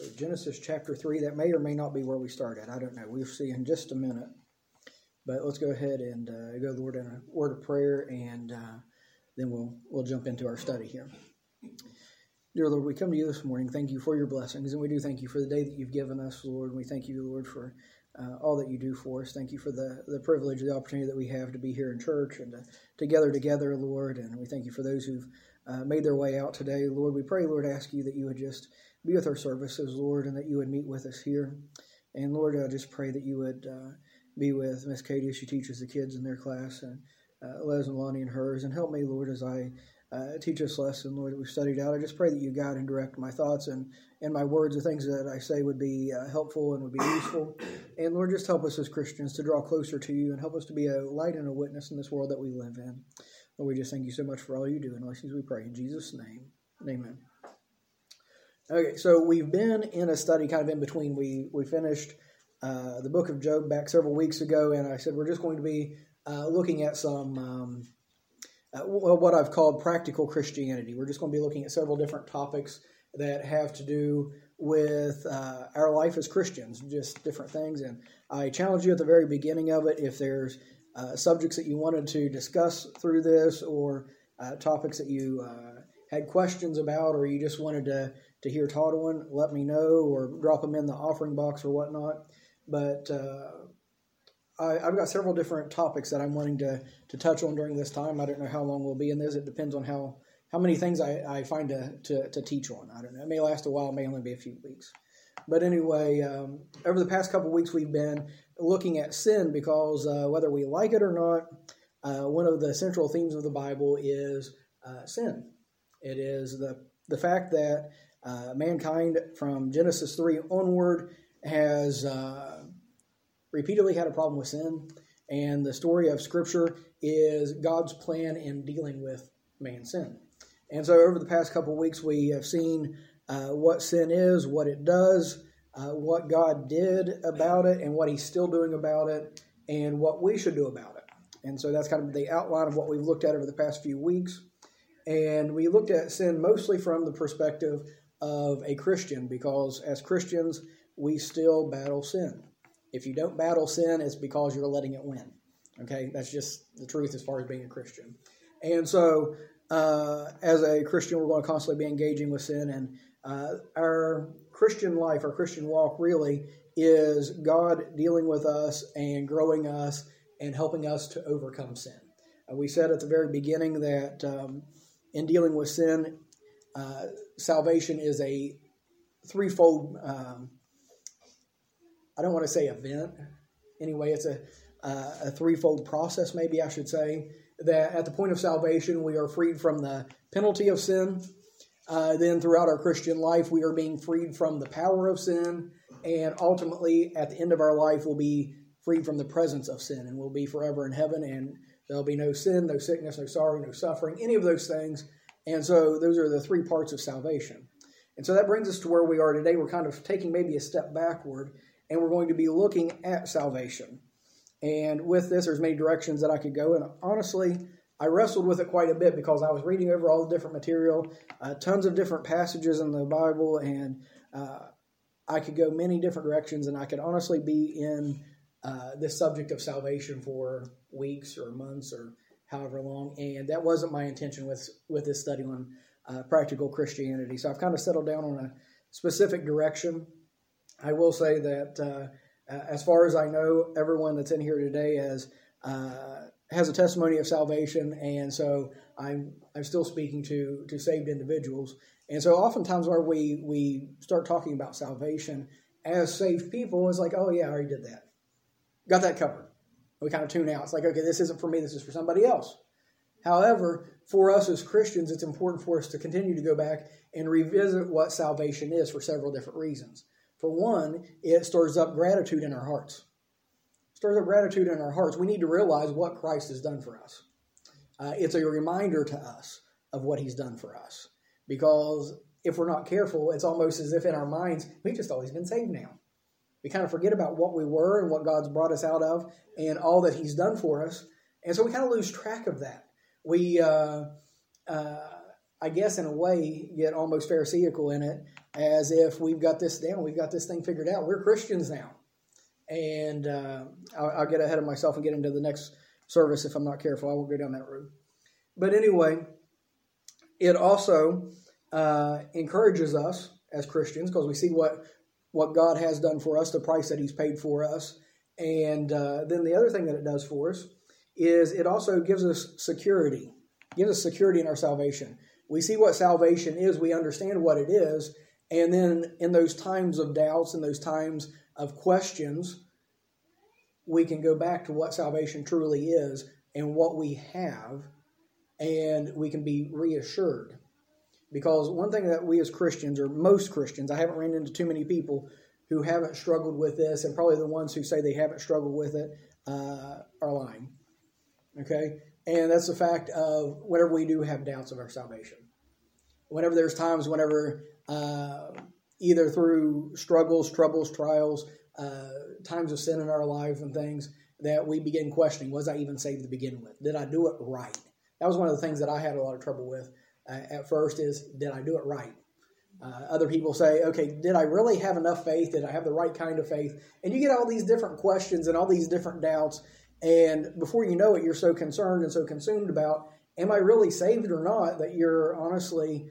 So Genesis chapter 3, that may or may not be where we started. I don't know. We'll see in just a minute. But let's go ahead and go to the Lord in a word of prayer, and then we'll jump into our study here. Dear Lord, we come to you this morning. Thank you for your blessings, and we do thank you for the day that you've given us, Lord. And we thank you, Lord, for all that you do for us. Thank you for the privilege, the opportunity that we have to be here in church and to gather together, Lord. And we thank you for those who've made their way out today. Lord, we pray, Lord, ask you that you would just be with our services, Lord, and that you would meet with us here. And Lord, I just pray that you would be with Miss Katie as she teaches the kids in their class, and Les and Lonnie and hers, and help me, Lord, as I teach this lesson, Lord, that we've studied out. I just pray that you guide and direct my thoughts and my words, the things that I say would be helpful and would be useful. And Lord, just help us as Christians to draw closer to you and help us to be a light and a witness in this world that we live in. Lord, we just thank you so much for all you do, and all these things we pray in Jesus' name. Amen. Okay, so we've been in a study kind of in between. We finished the book of Job back several weeks ago, and I said we're just going to be looking at some, what I've called practical Christianity. We're just going to be looking at several different topics that have to do with our life as Christians, just different things. And I challenge you at the very beginning of it, if there's subjects that you wanted to discuss through this, or topics that you had questions about, or you just wanted to hear taught on, let me know, or drop them in the offering box or whatnot. But I've got several different topics that I'm wanting to touch on during this time. I don't know how long we'll be in this. It depends on how many things I find to teach on. I don't know. It may last a while. It may only be a few weeks. But anyway, over the past couple of weeks, we've been looking at sin because whether we like it or not, one of the central themes of the Bible is sin. It is the fact that mankind from Genesis 3 onward has repeatedly had a problem with sin, and the story of Scripture is God's plan in dealing with man's sin. And so over the past couple of weeks, we have seen what sin is, what it does, what God did about it, and what he's still doing about it, and what we should do about it. And so that's kind of the outline of what we've looked at over the past few weeks. And we looked at sin mostly from the perspective of a Christian, because as Christians, we still battle sin. If you don't battle sin, it's because you're letting it win. Okay, that's just the truth as far as being a Christian. And so, as a Christian, we're going to constantly be engaging with sin, and our Christian life, our Christian walk, really is God dealing with us and growing us and helping us to overcome sin. We said at the very beginning that in dealing with sin, salvation is a threefold. I don't want to say event. Anyway, it's a threefold process, maybe I should say, that at the point of salvation, we are freed from the penalty of sin. Then throughout our Christian life, we are being freed from the power of sin. And ultimately, at the end of our life, we'll be freed from the presence of sin, and we'll be forever in heaven, and there'll be no sin, no sickness, no sorrow, no suffering, any of those things. And so those are the three parts of salvation. And so that brings us to where we are today. We're kind of taking maybe a step backward, and we're going to be looking at salvation. And with this, there's many directions that I could go. And honestly, I wrestled with it quite a bit because I was reading over all the different material, tons of different passages in the Bible, and I could go many different directions, and I could honestly be in this subject of salvation for weeks or months or however long. And that wasn't my intention with this study on practical Christianity. So I've kind of settled down on a specific direction. I will say that as far as I know, everyone that's in here today has a testimony of salvation, and so I'm still speaking to saved individuals. And so oftentimes where we start talking about salvation as saved people, it's like, oh yeah, I already did that. Got that covered. We kind of tune out. It's like, okay, this isn't for me, this is for somebody else. However, for us as Christians, it's important for us to continue to go back and revisit what salvation is for several different reasons. For one, it stirs up gratitude in our hearts. Stirs up gratitude in our hearts. We need to realize what Christ has done for us. It's a reminder to us of what he's done for us. Because if we're not careful, it's almost as if in our minds, we've just always been saved now. We kind of forget about what we were and what God's brought us out of and all that he's done for us. And so we kind of lose track of that. I guess in a way, get almost pharisaical in it, as if we've got this down, we've got this thing figured out. We're Christians now. And I'll get ahead of myself and get into the next service if I'm not careful. I won't go down that road. But anyway, it also encourages us as Christians, because we see what God has done for us, the price that he's paid for us. And then the other thing that it does for us is it also gives us security. Gives us security in our salvation. We see what salvation is. We understand what it is. And then in those times of doubts and those times of questions, we can go back to what salvation truly is and what we have, and we can be reassured. Because one thing that we as Christians, or most Christians, I haven't ran into too many people who haven't struggled with this, and probably the ones who say they haven't struggled with it are lying. Okay? And that's the fact of whenever we do have doubts of our salvation. Whenever there's times whenever either through struggles, troubles, trials, times of sin in our life and things, that we begin questioning, was I even saved to begin with? Did I do it right? That was one of the things that I had a lot of trouble with at first, is did I do it right? Other people say, okay, did I really have enough faith? Did I have the right kind of faith? And you get all these different questions and all these different doubts, and before you know it, you're so concerned and so consumed about, am I really saved or not, that you're honestly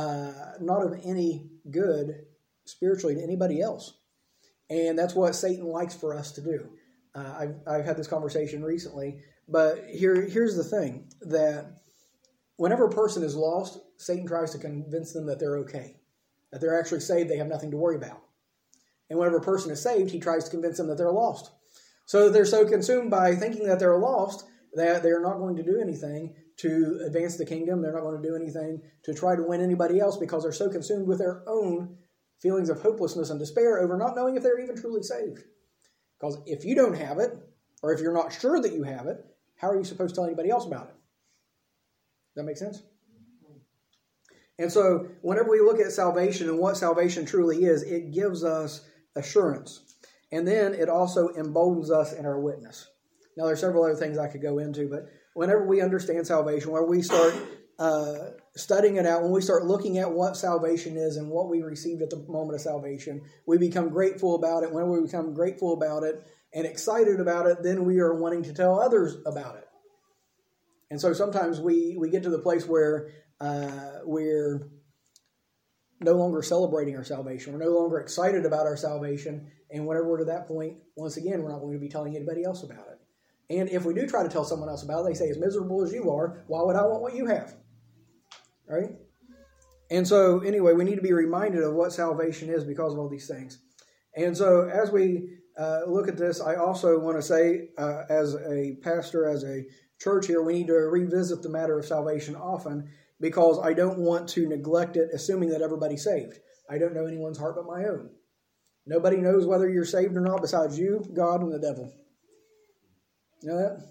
not of any good spiritually to anybody else. And that's what Satan likes for us to do. I've had this conversation recently, but here's the thing, that whenever a person is lost, Satan tries to convince them that they're okay, that they're actually saved, they have nothing to worry about. And whenever a person is saved, he tries to convince them that they're lost. So they're so consumed by thinking that they're lost that they're not going to do anything to advance the kingdom. They're not going to do anything to try to win anybody else, because they're so consumed with their own feelings of hopelessness and despair over not knowing if they're even truly saved. Because if you don't have it, or if you're not sure that you have it, how are you supposed to tell anybody else about it? Does that make sense? And so whenever we look at salvation and what salvation truly is, it gives us assurance. And then it also emboldens us in our witness. Now, there are several other things I could go into, but whenever we understand salvation, whenever we start studying it out, when we start looking at what salvation is and what we received at the moment of salvation, we become grateful about it. When we become grateful about it and excited about it, then we are wanting to tell others about it. And so sometimes we get to the place where we're no longer celebrating our salvation. We're no longer excited about our salvation. And whenever we're to that point, once again, we're not going to be telling anybody else about it. And if we do try to tell someone else about it, they say, as miserable as you are, why would I want what you have? Right? And so, anyway, we need to be reminded of what salvation is because of all these things. And so, as we look at this, I also want to say, as a pastor, as a church here, we need to revisit the matter of salvation often, because I don't want to neglect it, assuming that everybody's saved. I don't know anyone's heart but my own. Nobody knows whether you're saved or not besides you, God, and the devil. You know that?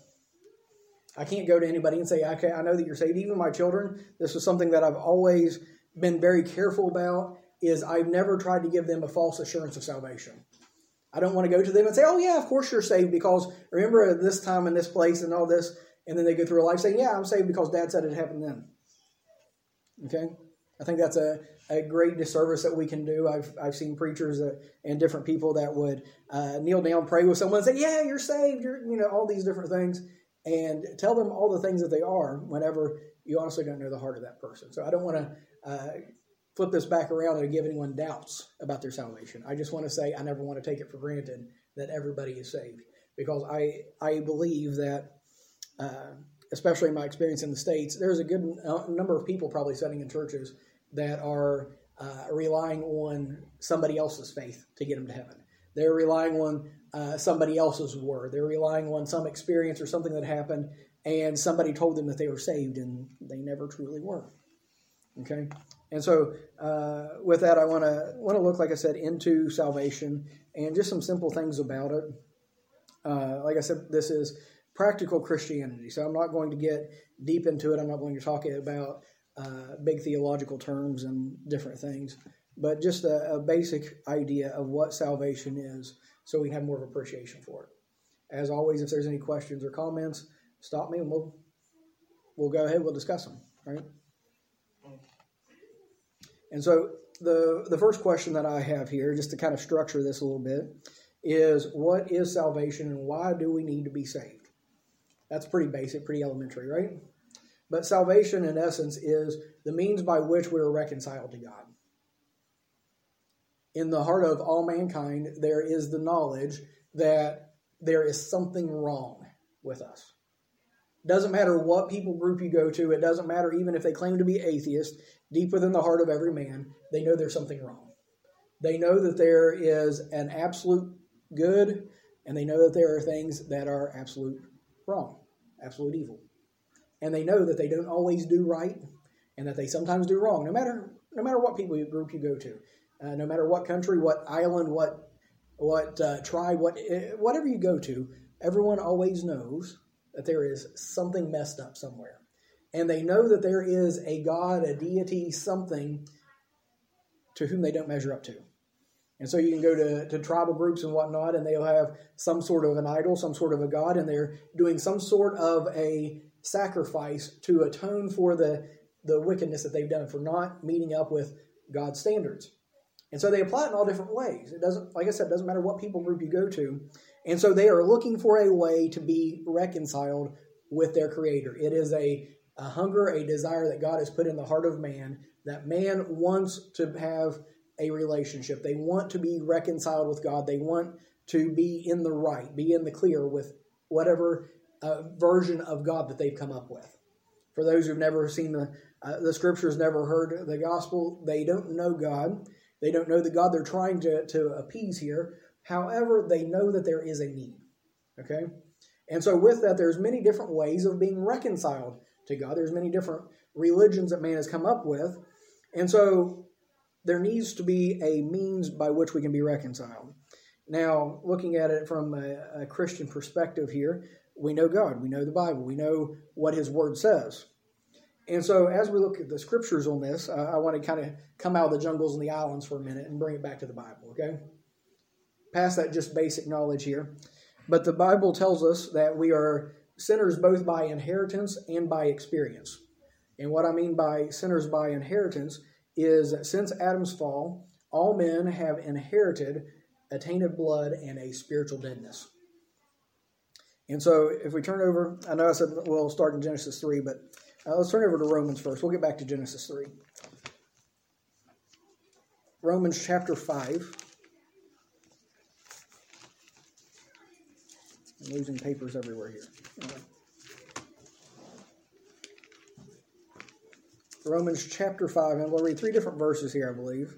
I can't go to anybody and say, okay, I know that you're saved. Even my children, this is something that I've always been very careful about, is I've never tried to give them a false assurance of salvation. I don't want to go to them and say, oh yeah, of course you're saved, because remember at this time and this place and all this, and then they go through life saying, yeah, I'm saved because Dad said it happened then. Okay? I think that's a great disservice that we can do. I've seen preachers and different people that would kneel down, pray with someone, and say, yeah, you're saved, all these different things, and tell them all the things that they are whenever you honestly don't know the heart of that person. So I don't want to flip this back around and give anyone doubts about their salvation. I just want to say I never want to take it for granted that everybody is saved, because I believe that, especially in my experience in the States, there's a good number of people probably sitting in churches that are relying on somebody else's faith to get them to heaven. They're relying on somebody else's word. They're relying on some experience or something that happened, and somebody told them that they were saved, and they never truly were. Okay? And so with that, I want to look, like I said, into salvation and just some simple things about it. Like I said, this is practical Christianity, so I'm not going to get deep into it. I'm not going to talk about big theological terms and different things, but just a basic idea of what salvation is, so we have more of appreciation for it. As always, if there's any questions or comments, stop me and we'll go ahead. We'll discuss them. All right. And so the first question that I have here, just to kind of structure this a little bit, is what is salvation and why do we need to be saved? That's pretty basic, pretty elementary, right? But salvation, in essence, is the means by which we are reconciled to God. In the heart of all mankind, there is the knowledge that there is something wrong with us. Doesn't matter what people group you go to. It doesn't matter even if they claim to be atheist. Deep within the heart of every man, they know there's something wrong. They know that there is an absolute good, and they know that there are things that are absolute wrong, absolute evil. And they know that they don't always do right, and that they sometimes do wrong, no matter what people group you go to, no matter what country, what island, what tribe, whatever you go to. Everyone always knows that there is something messed up somewhere. And they know that there is a God, a deity, something to whom they don't measure up to. And so you can go to tribal groups and whatnot, and they'll have some sort of an idol, some sort of a God, and they're doing some sort of a sacrifice to atone for the wickedness that they've done, for not meeting up with God's standards. And so they apply it in all different ways. It doesn't, like I said, it doesn't matter what people group you go to. And so they are looking for a way to be reconciled with their Creator. It is a hunger, a desire that God has put in the heart of man, that man wants to have a relationship. They want to be reconciled with God. They want to be in the right, be in the clear with whatever version of God that they've come up with. For those who've never seen the scriptures, never heard the gospel, they don't know God. They don't know the God they're trying to appease here. However, they know that there is a need. Okay? And so with that, there's many different ways of being reconciled to God. There's many different religions that man has come up with. And so there needs to be a means by which we can be reconciled. Now, looking at it from a Christian perspective here, we know God, we know the Bible, we know what His Word says. And so as we look at the scriptures on this, I want to kind of come out of the jungles and the islands for a minute and bring it back to the Bible, okay? Past that just basic knowledge here. But the Bible tells us that we are sinners both by inheritance and by experience. And what I mean by sinners by inheritance is that since Adam's fall, all men have inherited a tainted blood and a spiritual deadness. And so if we turn over, I know I said we'll start in Genesis 3, but let's turn over to Romans first. We'll get back to Genesis 3. Romans chapter 5. I'm losing papers everywhere here. Anyway. Romans chapter 5, and we'll read 3 different verses here, I believe.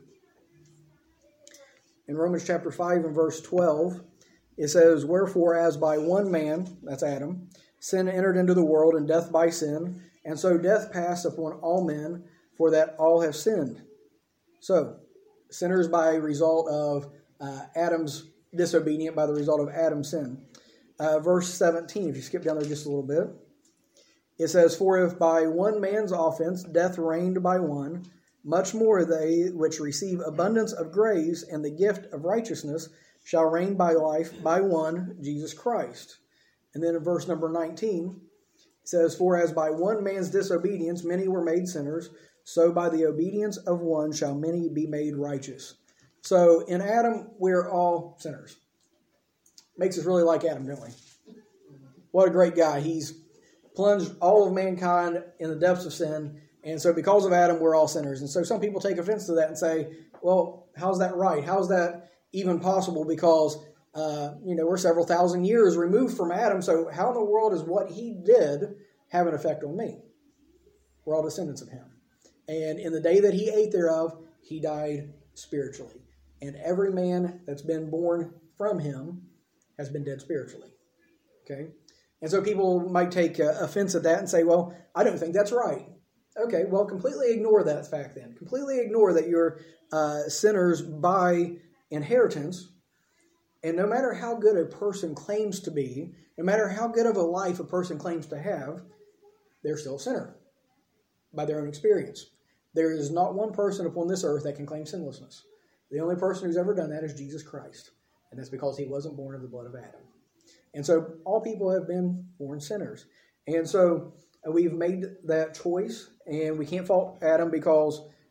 In Romans chapter 5 and verse 12, it says, "Wherefore, as by one man," that's Adam, "sin entered into the world, and death by sin, and so death passed upon all men, for that all have sinned." So, sinners by result of Adam's disobedience, by the result of Adam's sin. Verse 17, if you skip down there just a little bit, it says, "For if by one man's offense death reigned by one, much more they which receive abundance of grace and the gift of righteousness shall reign by life by one, Jesus Christ." And then in verse number 19, it says, "For as by one man's disobedience many were made sinners, so by the obedience of one shall many be made righteous." So in Adam, we're all sinners. Makes us really like Adam, don't we? What a great guy. He's plunged all of mankind in the depths of sin. And so because of Adam, we're all sinners. And so some people take offense to that and say, well, how's that right? How's that even possible? Because, we're several thousand years removed from Adam. So how in the world does what he did have an effect on me? We're all descendants of him. And in the day that he ate thereof, he died spiritually. And every man that's been born from him has been dead spiritually. Okay? And so people might take offense at that and say, well, I don't think that's right. Okay, well, completely ignore that fact then. Completely ignore that you're sinners by inheritance. And no matter how good a person claims to be, no matter how good of a life a person claims to have, they're still a sinner by their own experience. There is not one person upon this earth that can claim sinlessness. The only person who's ever done that is Jesus Christ. And that's because he wasn't born of the blood of Adam. And so all people have been born sinners. And so we've made that choice, and we can't fault Adam because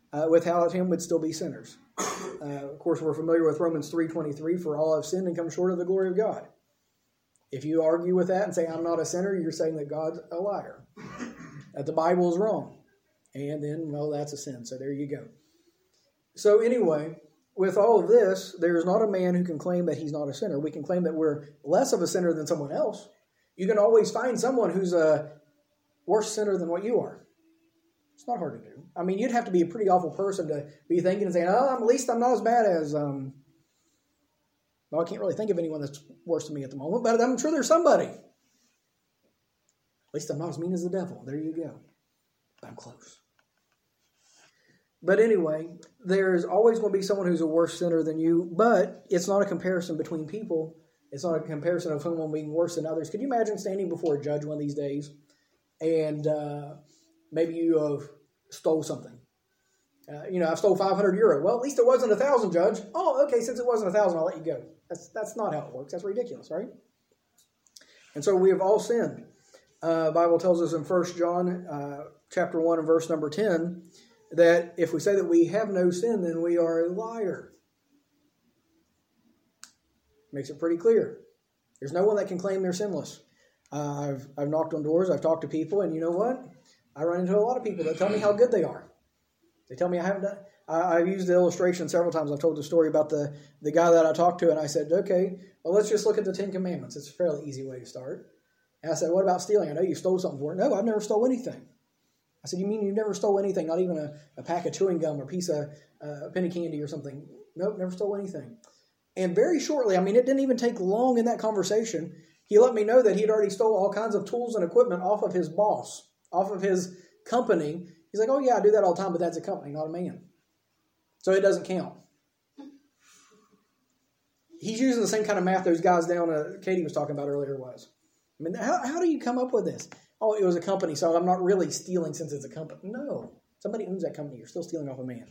without him would still be sinners. Of course, we're familiar with Romans 3:23, for all have sinned and come short of the glory of God. If you argue with that and say, I'm not a sinner, you're saying that God's a liar, that the Bible is wrong. And then, well, that's a sin. So there you go. So anyway, with all of this, there's not a man who can claim that he's not a sinner. We can claim that we're less of a sinner than someone else. You can always find someone who's a worse sinner than what you are. It's not hard to do. I mean, you'd have to be a pretty awful person to be thinking and saying, at least I'm not as bad as, well, I can't really think of anyone that's worse than me at the moment, but I'm sure there's somebody. At least I'm not as mean as the devil. There you go. I'm close. But anyway, there's always going to be someone who's a worse sinner than you, but it's not a comparison between people. It's not a comparison of someone being worse than others. Could you imagine standing before a judge one of these days and maybe you have stole something? I stole 500 euro. Well, at least it wasn't 1,000, Judge. Oh, okay, since it wasn't 1,000, I'll let you go. That's not how it works. That's ridiculous, right? And so we have all sinned. Bible tells us in 1 John chapter 1 and verse number 10 that if we say that we have no sin, then we are a liar. Makes it pretty clear. There's no one that can claim they're sinless. I've knocked on doors, I've talked to people, and you know what? I run into a lot of people that tell me how good they are. They tell me I haven't done. I've used the illustration several times. I've told the story about the guy that I talked to, and I said, okay, well, let's just look at the Ten Commandments. It's a fairly easy way to start. And I said, what about stealing? I know you stole something for it. No, I've never stole anything. I said, you mean you never stole anything, not even a pack of chewing gum or a piece of penny candy or something? Nope, never stole anything. And very shortly, I mean, it didn't even take long in that conversation, he let me know that he'd already stole all kinds of tools and equipment off of his boss, off of his company. He's like, oh yeah, I do that all the time, but that's a company, not a man. So it doesn't count. He's using the same kind of math those guys down Katie was talking about earlier was. I mean, how do you come up with this? Oh, it was a company, so I'm not really stealing since it's a company. No, somebody owns that company. You're still stealing off a man.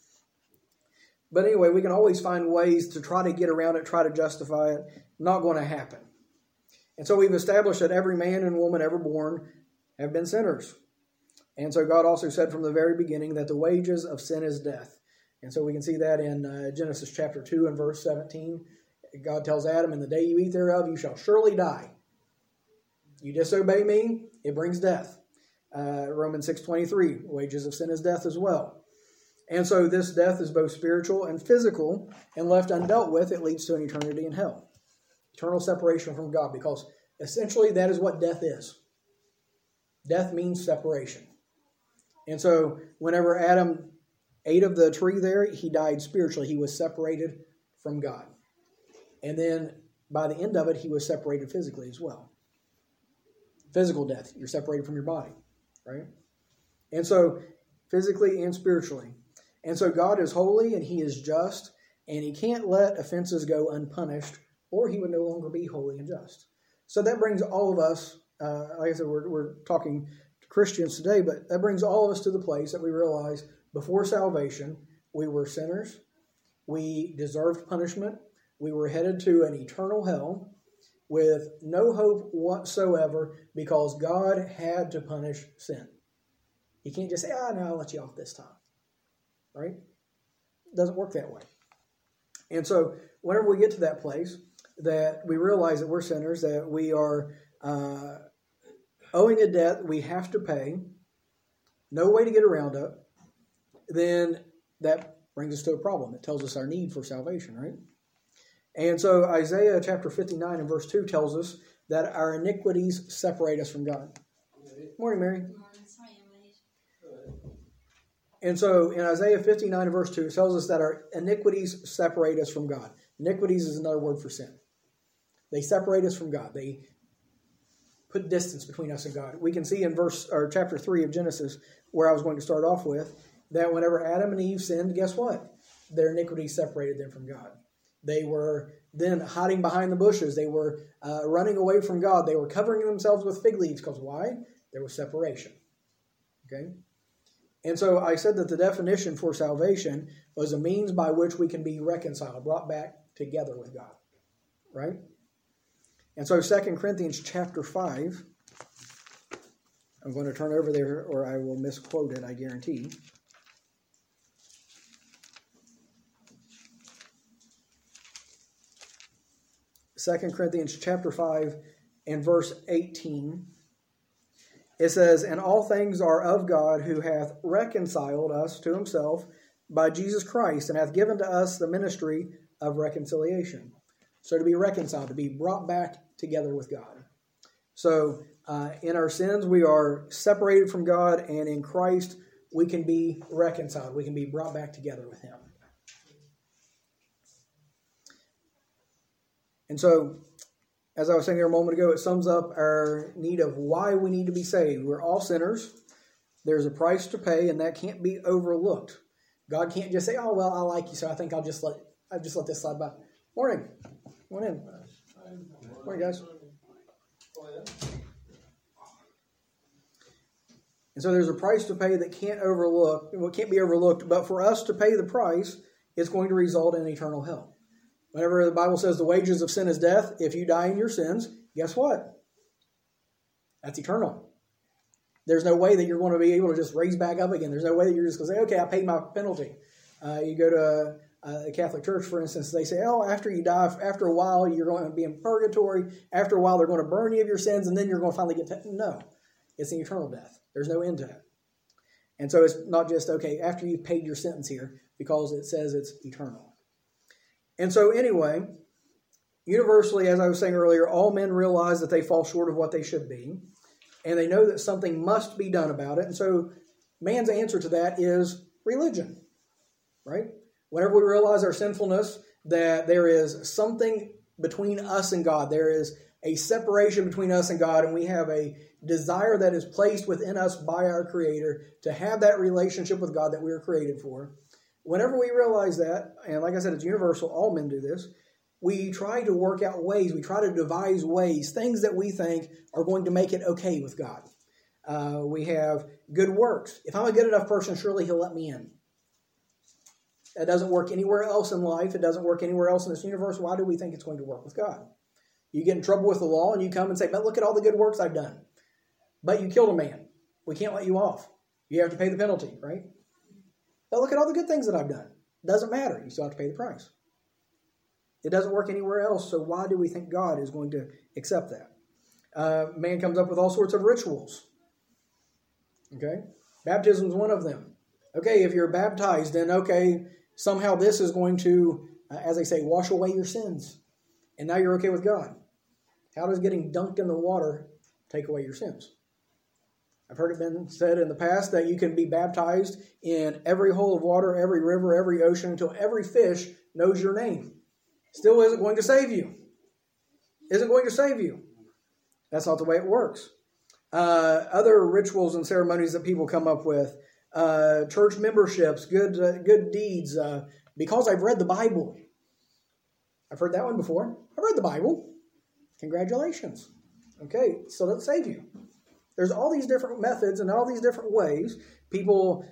But anyway, we can always find ways to try to get around it, try to justify it. Not going to happen. And so we've established that every man and woman ever born have been sinners. And so God also said from the very beginning that the wages of sin is death. And so we can see that in Genesis chapter 2 and verse 17. God tells Adam, in the day you eat thereof, you shall surely die. You disobey me, it brings death. Romans 6:23, wages of sin is death as well. And so this death is both spiritual and physical, and left undealt with, it leads to an eternity in hell. Eternal separation from God, because essentially that is what death is. Death means separation. And so whenever Adam ate of the tree there, he died spiritually. He was separated from God. And then by the end of it, he was separated physically as well. Physical death, you're separated from your body, right? And so physically and spiritually. And so God is holy and he is just, and he can't let offenses go unpunished, or he would no longer be holy and just. So that brings all of us, like I said, we're talking to Christians today, but that brings all of us to the place that we realize before salvation, we were sinners, we deserved punishment, we were headed to an eternal hell with no hope whatsoever because God had to punish sin. He can't just say, no, I'll let you off this time. Right? It doesn't work that way. And so whenever we get to that place, that we realize that we're sinners, that we are owing a debt we have to pay, no way to get around it, then that brings us to a problem. It tells us our need for salvation, right? And so Isaiah chapter 59 and verse 2 tells us that our iniquities separate us from God. Morning, Mary. And so in Isaiah 59 and verse 2, it tells us that our iniquities separate us from God. Iniquities is another word for sin. They separate us from God. They put distance between us and God. We can see in chapter 3 of Genesis, where I was going to start off with, that whenever Adam and Eve sinned, guess what? Their iniquities separated them from God. They were then hiding behind the bushes. They were running away from God. They were covering themselves with fig leaves. Because why? There was separation. Okay? And so I said that the definition for salvation was a means by which we can be reconciled, brought back together with God. Right? And so 2 Corinthians chapter 5, I'm going to turn over there or I will misquote it, I guarantee. 2 Corinthians chapter 5 and verse 18. It says, "And all things are of God, who hath reconciled us to himself by Jesus Christ, and hath given to us the ministry of reconciliation." So to be reconciled, to be brought back together with God. So in our sins, we are separated from God, and in Christ, we can be reconciled. We can be brought back together with him. And so, as I was saying here a moment ago, it sums up our need of why we need to be saved. We're all sinners. There's a price to pay, and that can't be overlooked. God can't just say, "Oh, well, I like you, so I think I'll just let this slide by." Morning. Come on in. Morning, guys. And so there's a price to pay that can't be overlooked, but for us to pay the price, it's going to result in eternal hell. Whenever the Bible says the wages of sin is death, if you die in your sins, guess what? That's eternal. There's no way that you're going to be able to just raise back up again. There's no way that you're just going to say, "Okay, I paid my penalty." You go to a Catholic church, for instance, they say, "Oh, after you die, after a while, you're going to be in purgatory. After a while, they're going to burn you of your sins, and then you're going to finally get to..." No, it's an eternal death. There's no end to it. And so it's not just, okay, after you've paid your sentence here, because it says it's eternal. And so anyway, universally, as I was saying earlier, all men realize that they fall short of what they should be, and they know that something must be done about it. And so man's answer to that is religion, right? Whenever we realize our sinfulness, that there is something between us and God, there is a separation between us and God, and we have a desire that is placed within us by our Creator to have that relationship with God that we were created for. Whenever we realize that, and like I said, it's universal, all men do this, we try to work out ways, we try to devise ways, things that we think are going to make it okay with God. We have good works. If I'm a good enough person, surely he'll let me in. That doesn't work anywhere else in life. It doesn't work anywhere else in this universe. Why do we think it's going to work with God? You get in trouble with the law and you come and say, "But look at all the good works I've done." But you killed a man. We can't let you off. You have to pay the penalty, right? But look at all the good things that I've done. It doesn't matter. You still have to pay the price. It doesn't work anywhere else, so why do we think God is going to accept that? Man comes up with all sorts of rituals. Okay? Baptism is one of them. Okay, if you're baptized, then okay, somehow this is going to, as they say, wash away your sins. And now you're okay with God. How does getting dunked in the water take away your sins? I've heard it been said in the past that you can be baptized in every hole of water, every river, every ocean, until every fish knows your name. Still isn't going to save you. Isn't going to save you. That's not the way it works. Other rituals and ceremonies that people come up with, church memberships, good deeds, because I've read the Bible. I've heard that one before. I've read the Bible. Congratulations. Okay, still doesn't save you. There's all these different methods and all these different ways people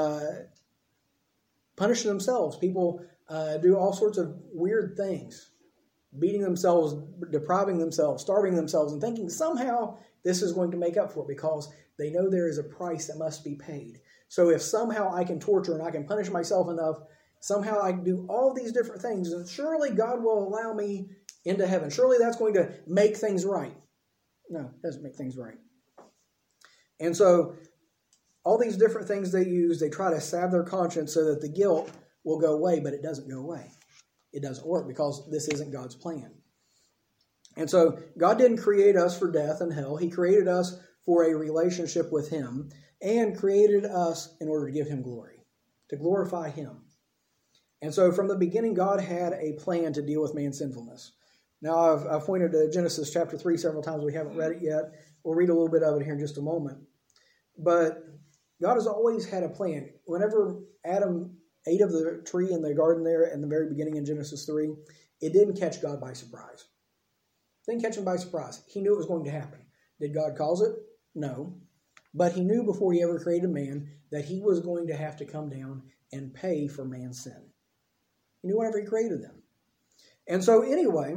punish themselves. People do all sorts of weird things, beating themselves, depriving themselves, starving themselves, and thinking somehow this is going to make up for it because they know there is a price that must be paid. So if somehow I can torture and I can punish myself enough, somehow I can do all these different things, and surely God will allow me into heaven. Surely that's going to make things right. No, it doesn't make things right. And so all these different things they use, they try to salve their conscience so that the guilt will go away, but it doesn't go away. It doesn't work because this isn't God's plan. And so God didn't create us for death and hell. He created us for a relationship with Him and created us in order to give Him glory, to glorify Him. And so from the beginning, God had a plan to deal with man's sinfulness. Now, I've pointed to Genesis chapter 3 several times. We haven't read it yet. We'll read a little bit of it here in just a moment. But God has always had a plan. Whenever Adam ate of the tree in the garden there in the very beginning in Genesis 3, it didn't catch God by surprise. It didn't catch Him by surprise. He knew it was going to happen. Did God cause it? No. But He knew before He ever created man that He was going to have to come down and pay for man's sin. He knew whenever He created them. And so anyway,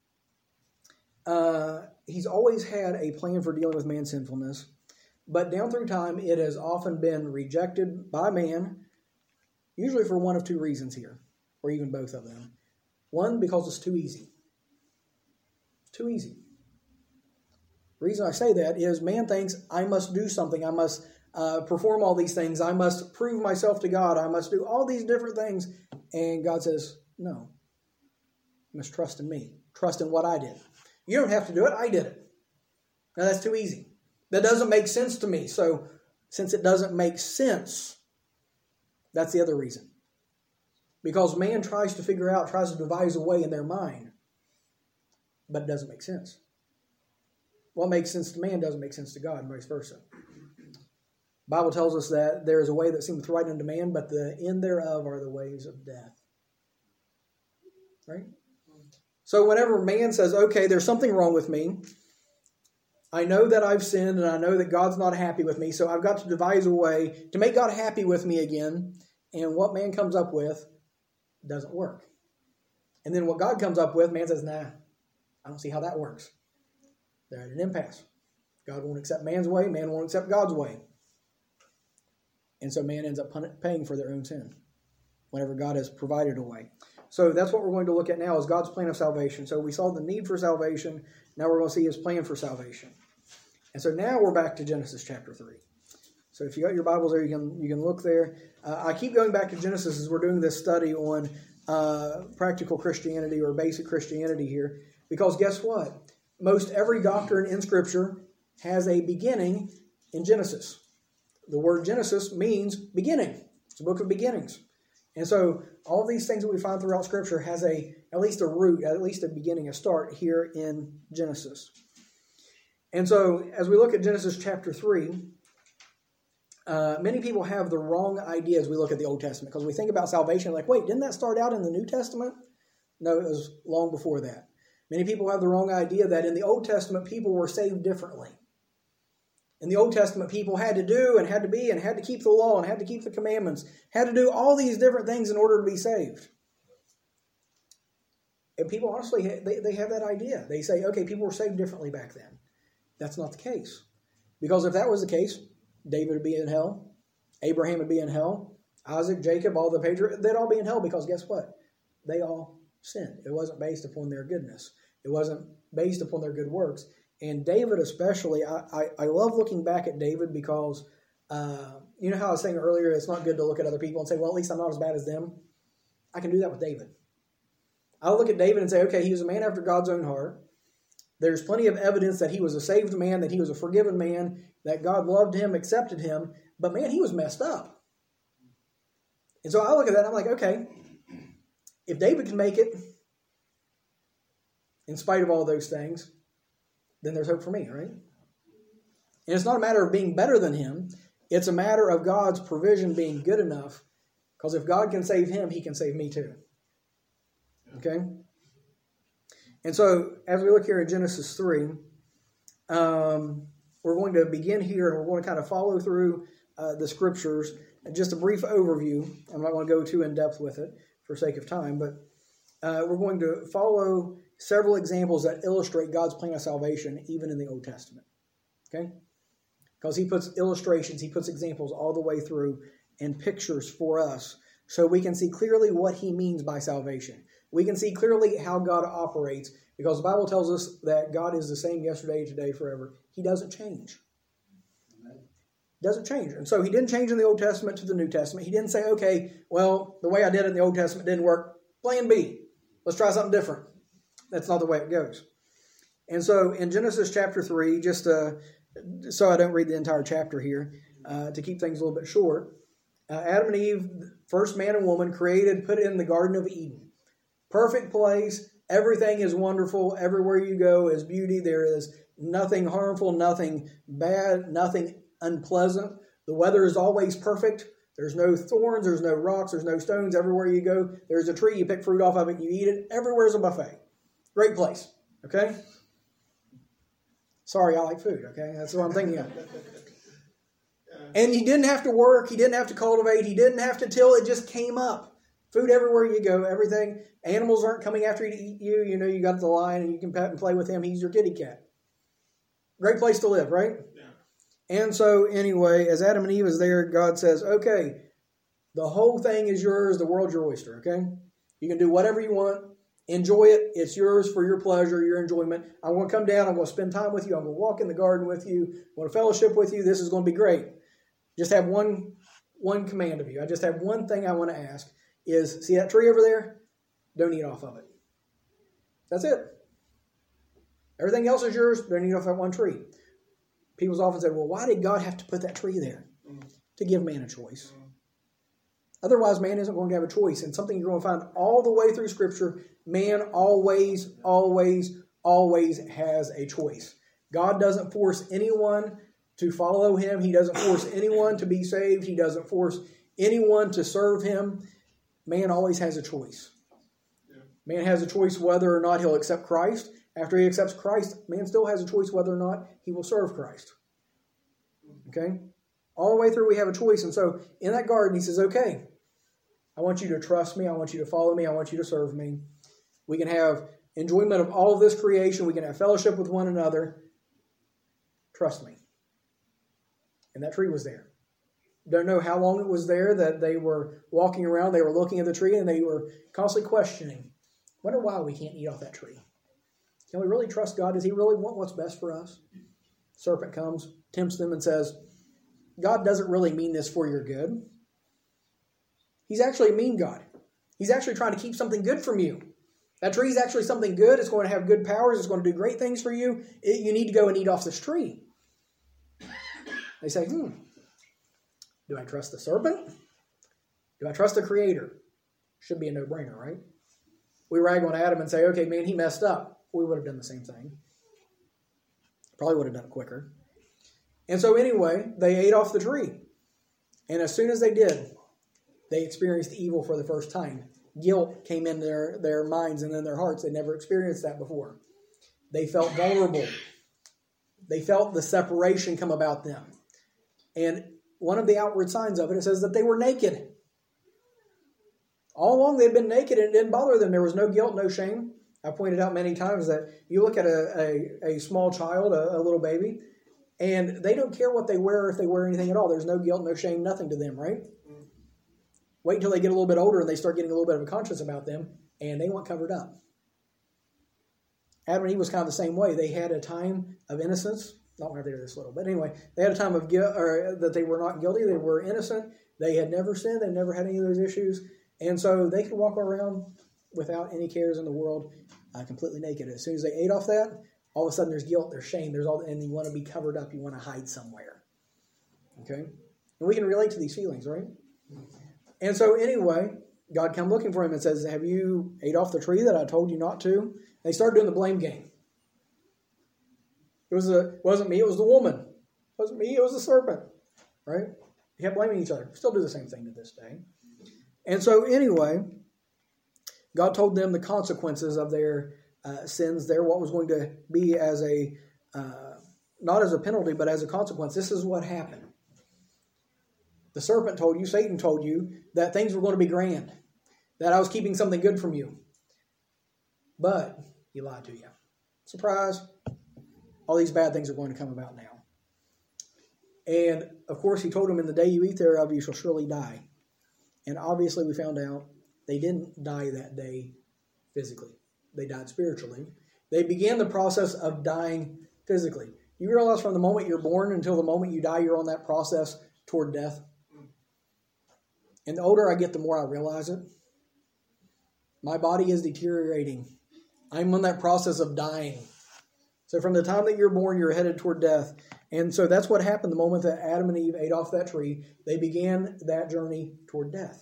He's always had a plan for dealing with man's sinfulness. But down through time, it has often been rejected by man, usually for one of two reasons here, or even both of them. One, because it's too easy. Too easy. The reason I say that is man thinks I must do something. I must perform all these things. I must prove myself to God. I must do all these different things. And God says, no. You must trust in me. Trust in what I did. You don't have to do it. I did it. Now that's too easy. That doesn't make sense to me. So since it doesn't make sense, that's the other reason. Because man tries to devise a way in their mind, but it doesn't make sense. What makes sense to man doesn't make sense to God, and vice versa. The Bible tells us that there is a way that seemeth right unto man, but the end thereof are the ways of death. Right? So whenever man says, okay, there's something wrong with me, I know that I've sinned and I know that God's not happy with me, so I've got to devise a way to make God happy with me again. And what man comes up with doesn't work. And then what God comes up with, man says, nah, I don't see how that works. They're at an impasse. God won't accept man's way, man won't accept God's way. And so man ends up paying for their own sin whenever God has provided a way. So that's what we're going to look at now is God's plan of salvation. So we saw the need for salvation. Now we're going to see his plan for salvation. And so now we're back to Genesis chapter 3. So if you got your Bibles there, you can look there. I keep going back to Genesis as we're doing this study on practical Christianity or basic Christianity here. Because guess what? Most every doctrine in Scripture has a beginning in Genesis. The word Genesis means beginning. It's a book of beginnings. And so all of these things that we find throughout Scripture has at least a root, at least a beginning, a start here in Genesis. And so as we look at Genesis chapter 3, many people have the wrong idea as we look at the Old Testament because we think about salvation like, wait, didn't that start out in the New Testament? No, it was long before that. Many people have the wrong idea that in the Old Testament people were saved differently. In the Old Testament, people had to do and had to be and had to keep the law and had to keep the commandments, had to do all these different things in order to be saved. And people honestly, they have that idea. They say, okay, people were saved differently back then. That's not the case. Because if that was the case, David would be in hell, Abraham would be in hell, Isaac, Jacob, all the patriarchs, they'd all be in hell because guess what? They all sinned. It wasn't based upon their goodness. It wasn't based upon their good works. And David especially, I love looking back at David because, you know how I was saying earlier, it's not good to look at other people and say, well, at least I'm not as bad as them. I can do that with David. I'll look at David and say, okay, he was a man after God's own heart. There's plenty of evidence that he was a saved man, that he was a forgiven man, that God loved him, accepted him. But man, he was messed up. And so I look at that and I'm like, okay, if David can make it in spite of all those things, then there's hope for me, right? And it's not a matter of being better than him. It's a matter of God's provision being good enough. Because if God can save him, he can save me too. Okay? And so, as we look here at Genesis 3, we're going to begin here and we're going to kind of follow through the scriptures. Just a brief overview. I'm not going to go too in-depth with it for sake of time, but we're going to follow several examples that illustrate God's plan of salvation even in the Old Testament. Okay? Because he puts illustrations, he puts examples all the way through and pictures for us so we can see clearly what he means by salvation. We can see clearly how God operates because the Bible tells us that God is the same yesterday, today, forever. He doesn't change. He doesn't change. And so he didn't change in the Old Testament to the New Testament. He didn't say, okay, well, the way I did it in the Old Testament didn't work. Plan B. Let's try something different. That's not the way it goes. And so in Genesis chapter 3, just so I don't read the entire chapter here, to keep things a little bit short, Adam and Eve, first man and woman, created, put in the Garden of Eden. Perfect place. Everything is wonderful. Everywhere you go is beauty. There is nothing harmful, nothing bad, nothing unpleasant. The weather is always perfect. There's no thorns, there's no rocks, there's no stones. Everywhere you go, there's a tree. You pick fruit off of it, you eat it. Everywhere's a buffet. Great place, okay? Sorry, I like food, okay? That's what I'm thinking of. And he didn't have to work. He didn't have to cultivate. He didn't have to till. It just came up. Food everywhere you go, everything. Animals aren't coming after you to eat you. You know, you got the lion and you can pet and play with him. He's your kitty cat. Great place to live, right? Yeah. And so anyway, as Adam and Eve is there, God says, okay, the whole thing is yours. The world's your oyster, okay? You can do whatever you want. Enjoy it. It's yours for your pleasure, your enjoyment. I want to come down. I'm going to spend time with you. I'm going to walk in the garden with you. I want to fellowship with you. This is going to be great. Just have one command of you. I just have one thing I want to ask is, see that tree over there? Don't eat off of it. That's it. Everything else is yours. Don't eat off that one tree. People often say, well, why did God have to put that tree there? To give man a choice. Otherwise, man isn't going to have a choice. And something you're going to find all the way through Scripture, man always, always, always has a choice. God doesn't force anyone to follow him. He doesn't force anyone to be saved. He doesn't force anyone to serve him. Man always has a choice. Man has a choice whether or not he'll accept Christ. After he accepts Christ, man still has a choice whether or not he will serve Christ. Okay? All the way through we have a choice. And so in that garden he says, okay, I want you to trust me. I want you to follow me. I want you to serve me. We can have enjoyment of all of this creation. We can have fellowship with one another. Trust me. And that tree was there. Don't know how long it was there that they were walking around. They were looking at the tree and they were constantly questioning. Wonder why we can't eat off that tree. Can we really trust God? Does he really want what's best for us? Serpent comes, tempts them and says, God doesn't really mean this for your good. He's actually a mean God. He's actually trying to keep something good from you. That tree is actually something good. It's going to have good powers. It's going to do great things for you. You need to go and eat off this tree. They say, do I trust the serpent? Do I trust the Creator? Should be a no-brainer, right? We rag on Adam and say, okay, man, he messed up. We would have done the same thing. Probably would have done it quicker. And so anyway, they ate off the tree. And as soon as they did, they experienced evil for the first time. Guilt came in their minds and in their hearts. They never experienced that before. They felt vulnerable. They felt the separation come about them. And one of the outward signs of it, it says that they were naked. All along they'd been naked and it didn't bother them. There was no guilt, no shame. I pointed out many times that you look at a small child, a little baby, and they don't care what they wear or if they wear anything at all. There's no guilt, no shame, nothing to them, right? Wait until they get a little bit older and they start getting a little bit of a conscience about them, and they want covered up. Adam and Eve was kind of the same way. They had a time of innocence. Not when they were this little, but anyway, they had a time of guilt, or that they were not guilty. They were innocent. They had never sinned. They never had any of those issues. And so they could walk around without any cares in the world, completely naked. As soon as they ate off that, all of a sudden there's guilt, there's shame, and you want to be covered up. You want to hide somewhere. Okay? And we can relate to these feelings, right? And so anyway, God come looking for him and says, have you ate off the tree that I told you not to? And they started doing the blame game. It wasn't me, it was the woman. It wasn't me, it was the serpent. Right? They kept blaming each other. Still do the same thing to this day. And so anyway, God told them the consequences of their sins there, what was going to be as not as a penalty, but as a consequence. This is what happened. The serpent told you, Satan told you, that things were going to be grand, that I was keeping something good from you. But he lied to you. Surprise. All these bad things are going to come about now. And, of course, he told him, in the day you eat thereof, you shall surely die. And obviously we found out they didn't die that day physically. They died spiritually. They began the process of dying physically. You realize from the moment you're born until the moment you die, you're on that process toward death. And the older I get, the more I realize it. My body is deteriorating. I'm on that process of dying. So from the time that you're born, you're headed toward death. And so that's what happened the moment that Adam and Eve ate off that tree. They began that journey toward death.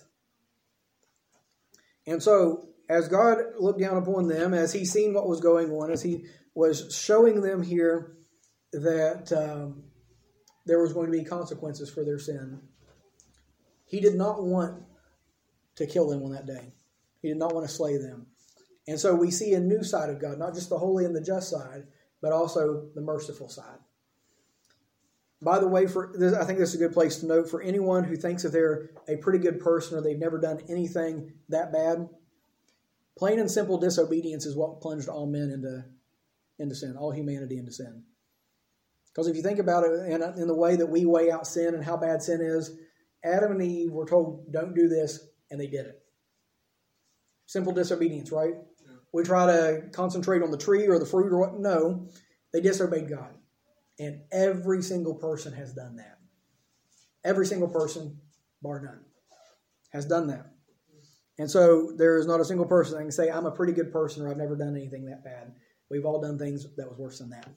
And so as God looked down upon them, as he seen what was going on, as he was showing them here that there was going to be consequences for their sin, he did not want to kill them on that day. He did not want to slay them. And so we see a new side of God, not just the holy and the just side, but also the merciful side. By the way, I think this is a good place to note, for anyone who thinks that they're a pretty good person or they've never done anything that bad, plain and simple disobedience is what plunged all men into sin, all humanity into sin. Because if you think about it in the way that we weigh out sin and how bad sin is, Adam and Eve were told, don't do this, and they did it. Simple disobedience, right? Yeah. We try to concentrate on the tree or the fruit or what. No, they disobeyed God. And every single person has done that. Every single person, bar none, has done that. And so there is not a single person that can say, I'm a pretty good person or I've never done anything that bad. We've all done things that was worse than that.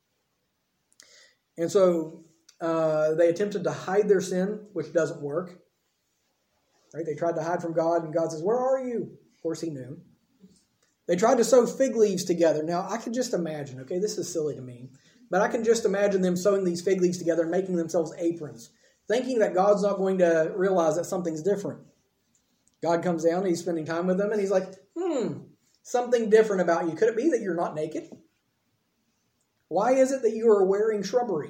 And so they attempted to hide their sin, which doesn't work. Right? They tried to hide from God, and God says, where are you? Of course, he knew. They tried to sew fig leaves together. Now, I could just imagine, okay, this is silly to me, but I can just imagine them sewing these fig leaves together and making themselves aprons, thinking that God's not going to realize that something's different. God comes down, and he's spending time with them, and he's like, something different about you. Could it be that you're not naked? Why is it that you are wearing shrubbery?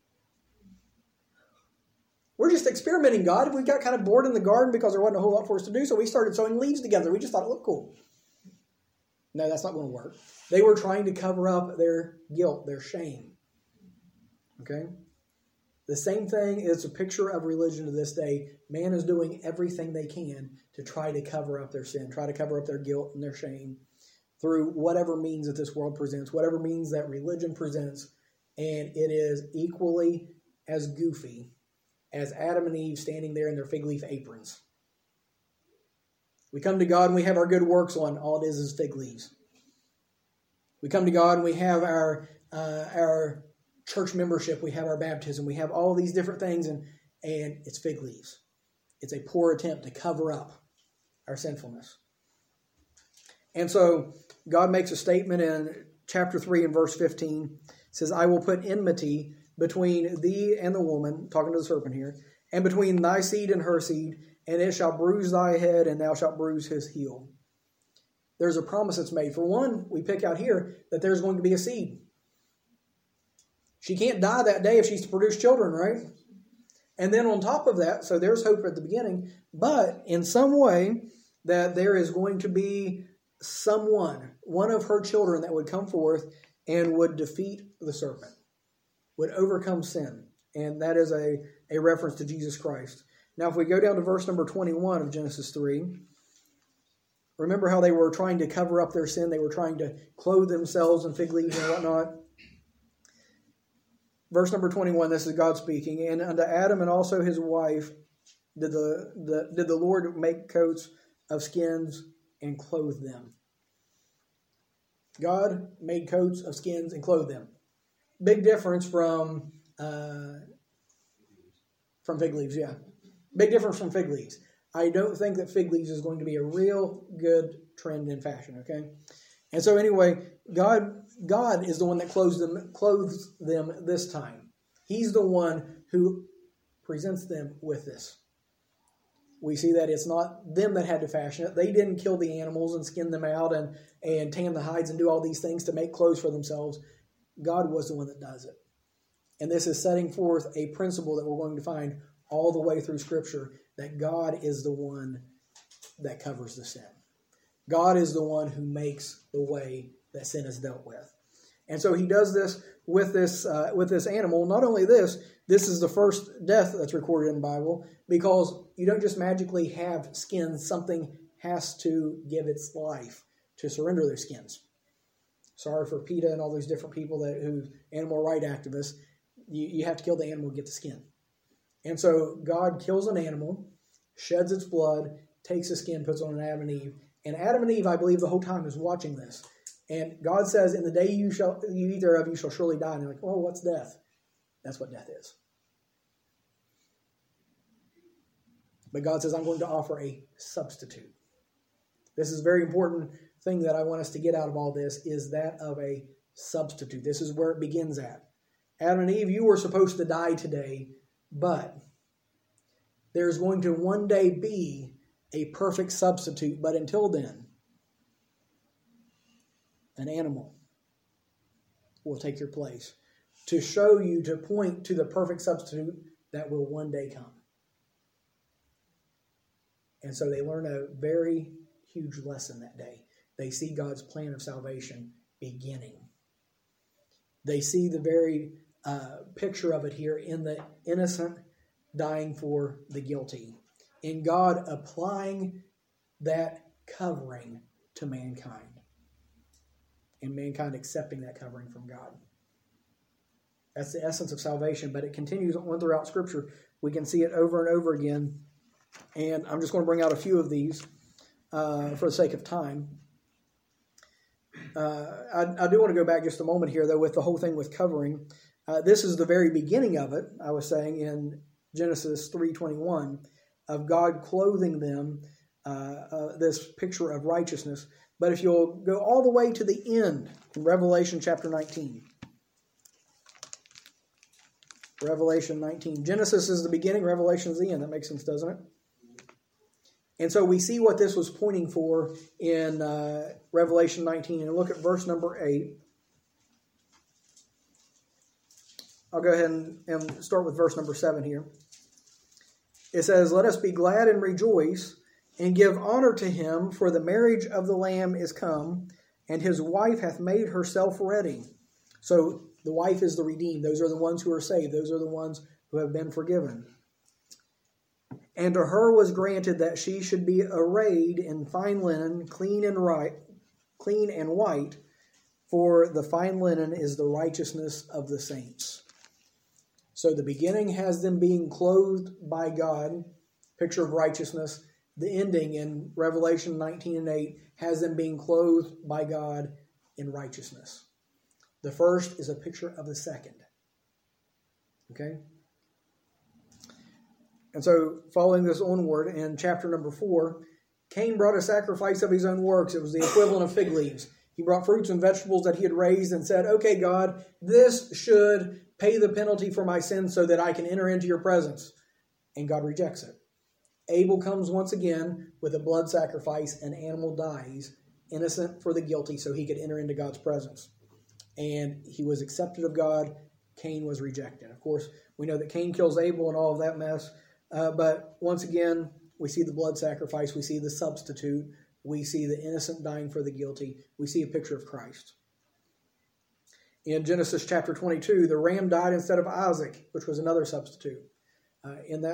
We're just experimenting, God. We got kind of bored in the garden because there wasn't a whole lot for us to do, so we started sewing leaves together. We just thought it looked cool. No, that's not going to work. They were trying to cover up their guilt, their shame. Okay? The same thing is a picture of religion to this day. Man is doing everything they can to try to cover up their sin, try to cover up their guilt and their shame through whatever means that this world presents, whatever means that religion presents, and it is equally as goofy as Adam and Eve standing there in their fig leaf aprons. We come to God and we have our good works on. All it is fig leaves. We come to God and we have our church membership. We have our baptism. We have all these different things, and it's fig leaves. It's a poor attempt to cover up our sinfulness. And so God makes a statement in chapter 3 and verse 15. It says, I will put enmity between thee and the woman, talking to the serpent here, and between thy seed and her seed, and it shall bruise thy head, and thou shalt bruise his heel. There's a promise that's made. For one, we pick out here that there's going to be a seed. She can't die that day if she's to produce children, right? And then on top of that, so there's hope at the beginning, but in some way that there is going to be someone, one of her children that would come forth and would defeat the serpent, would overcome sin. And that is a reference to Jesus Christ. Now, if we go down to verse number 21 of Genesis 3, remember how they were trying to cover up their sin. They were trying to clothe themselves in fig leaves and whatnot. Verse number 21, this is God speaking. And unto Adam and also his wife did the Lord make coats of skins and clothe them. God made coats of skins and clothed them. Big difference from fig leaves, yeah. Big difference from fig leaves. I don't think that fig leaves is going to be a real good trend in fashion, okay? And so anyway, God is the one that clothes them this time. He's the one who presents them with this. We see that it's not them that had to fashion it. They didn't kill the animals and skin them out and tan the hides and do all these things to make clothes for themselves. God was the one that does it. And this is setting forth a principle that we're going to find all the way through Scripture, that God is the one that covers the sin. God is the one who makes the way that sin is dealt with. And so he does this with this animal. Not only this is the first death that's recorded in the Bible, because you don't just magically have skins. Something has to give its life to surrender their skins. Sorry for PETA and all those different people who animal right activists. You have to kill the animal to get the skin. And so God kills an animal, sheds its blood, takes the skin, puts it on Adam and Eve. And Adam and Eve, I believe, the whole time is watching this. And God says, in the day you eat thereof, you shall surely die. And they're like, oh, what's death? That's what death is. But God says, I'm going to offer a substitute. This is a very important thing that I want us to get out of all this, is that of a substitute. This is where it begins at. Adam and Eve, you were supposed to die today, but there's going to one day be a perfect substitute. But until then, an animal will take your place to show you, to point to the perfect substitute that will one day come. And so they learn a very huge lesson that day. They see God's plan of salvation beginning. They see the very picture of it here in the innocent dying for the guilty, in God applying that covering to mankind. and mankind accepting that covering from God. That's the essence of salvation, but it continues on throughout Scripture. We can see it over and over again, and I'm just going to bring out a few of these for the sake of time. I do want to go back just a moment here, though, with the whole thing with covering. This is the very beginning of it, I was saying, in Genesis 3:21, of God clothing them, this picture of righteousness. But if you'll go all the way to the end, in Revelation chapter 19. Revelation 19. Genesis is the beginning, Revelation is the end. That makes sense, doesn't it? And so we see what this was pointing for in Revelation 19. And look at verse number 8. I'll go ahead and start with verse number 7 here. It says, "Let us be glad and rejoice and give honor to him, for the marriage of the Lamb is come, and his wife hath made herself ready." So the wife is the redeemed. Those are the ones who are saved. Those are the ones who have been forgiven. "And to her was granted that she should be arrayed in fine linen, clean and white, for the fine linen is the righteousness of the saints." So the beginning has them being clothed by God, picture of righteousness. The ending in Revelation 19 and 8 has them being clothed by God in righteousness. The first is a picture of the second. Okay? And so, following this onward, in chapter number 4, Cain brought a sacrifice of his own works. It was the equivalent of fig leaves. He brought fruits and vegetables that he had raised and said, "Okay, God, this should pay the penalty for my sins so that I can enter into your presence." And God rejects it. Abel comes once again with a blood sacrifice. An animal dies, innocent for the guilty, so he could enter into God's presence. And he was accepted of God. Cain was rejected. Of course, we know that Cain kills Abel and all of that mess. But once again, we see the blood sacrifice. We see the substitute. We see the innocent dying for the guilty. We see a picture of Christ. In Genesis chapter 22, the ram died instead of Isaac, which was another substitute. In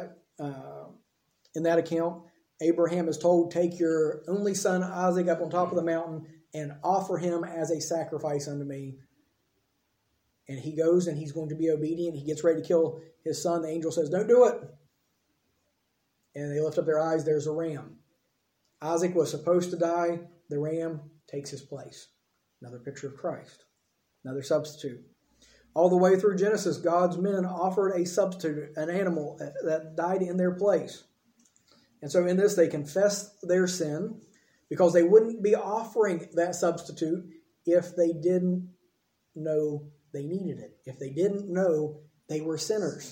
that account, Abraham is told, "Take your only son Isaac up on top of the mountain and offer him as a sacrifice unto me." And he goes and he's going to be obedient. He gets ready to kill his son. The angel says, "Don't do it." And they lift up their eyes. There's a ram. Isaac was supposed to die. The ram takes his place. Another picture of Christ. Another substitute. All the way through Genesis, God's men offered a substitute, an animal that died in their place. And so in this, they confessed their sin, because they wouldn't be offering that substitute if they didn't know they needed it, if they didn't know they were sinners.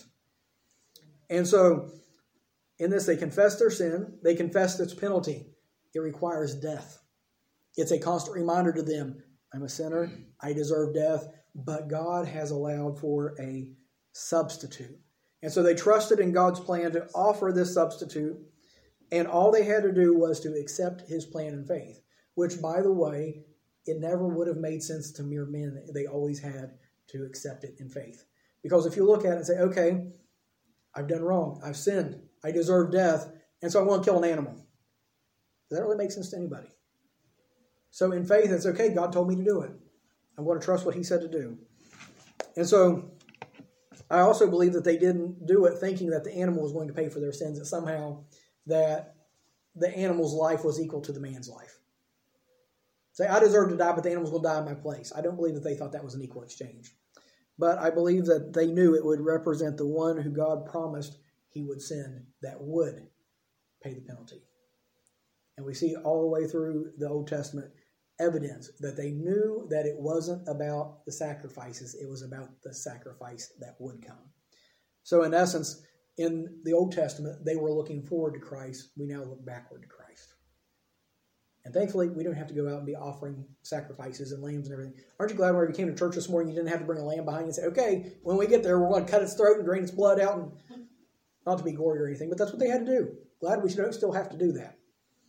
And so in this, they confessed their sin. They confessed its penalty. It requires death. It's a constant reminder to them, I'm a sinner, I deserve death, but God has allowed for a substitute. And so they trusted in God's plan to offer this substitute, and all they had to do was to accept his plan in faith, which, by the way, it never would have made sense to mere men. They always had to accept it in faith. Because if you look at it and say, okay, I've done wrong, I've sinned, I deserve death, and so I want to kill an animal. Does that really make sense to anybody? So in faith, it's okay, God told me to do it. I'm going to trust what he said to do. And so I also believe that they didn't do it thinking that the animal was going to pay for their sins, that somehow that the animal's life was equal to the man's life. Say, I deserve to die, but the animals will die in my place. I don't believe that they thought that was an equal exchange. But I believe that they knew it would represent the one who God promised he would send that would pay the penalty. And we see all the way through the Old Testament evidence that they knew that it wasn't about the sacrifices, it was about the sacrifice that would come. So in essence, in the Old Testament, they were looking forward to Christ. We now look backward to Christ. And thankfully, we don't have to go out and be offering sacrifices and lambs and everything. Aren't you glad when you came to church this morning, you didn't have to bring a lamb behind you and say, okay, when we get there, we're going to cut its throat and drain its blood out. And not to be gory or anything, but that's what they had to do. Glad we don't still have to do that.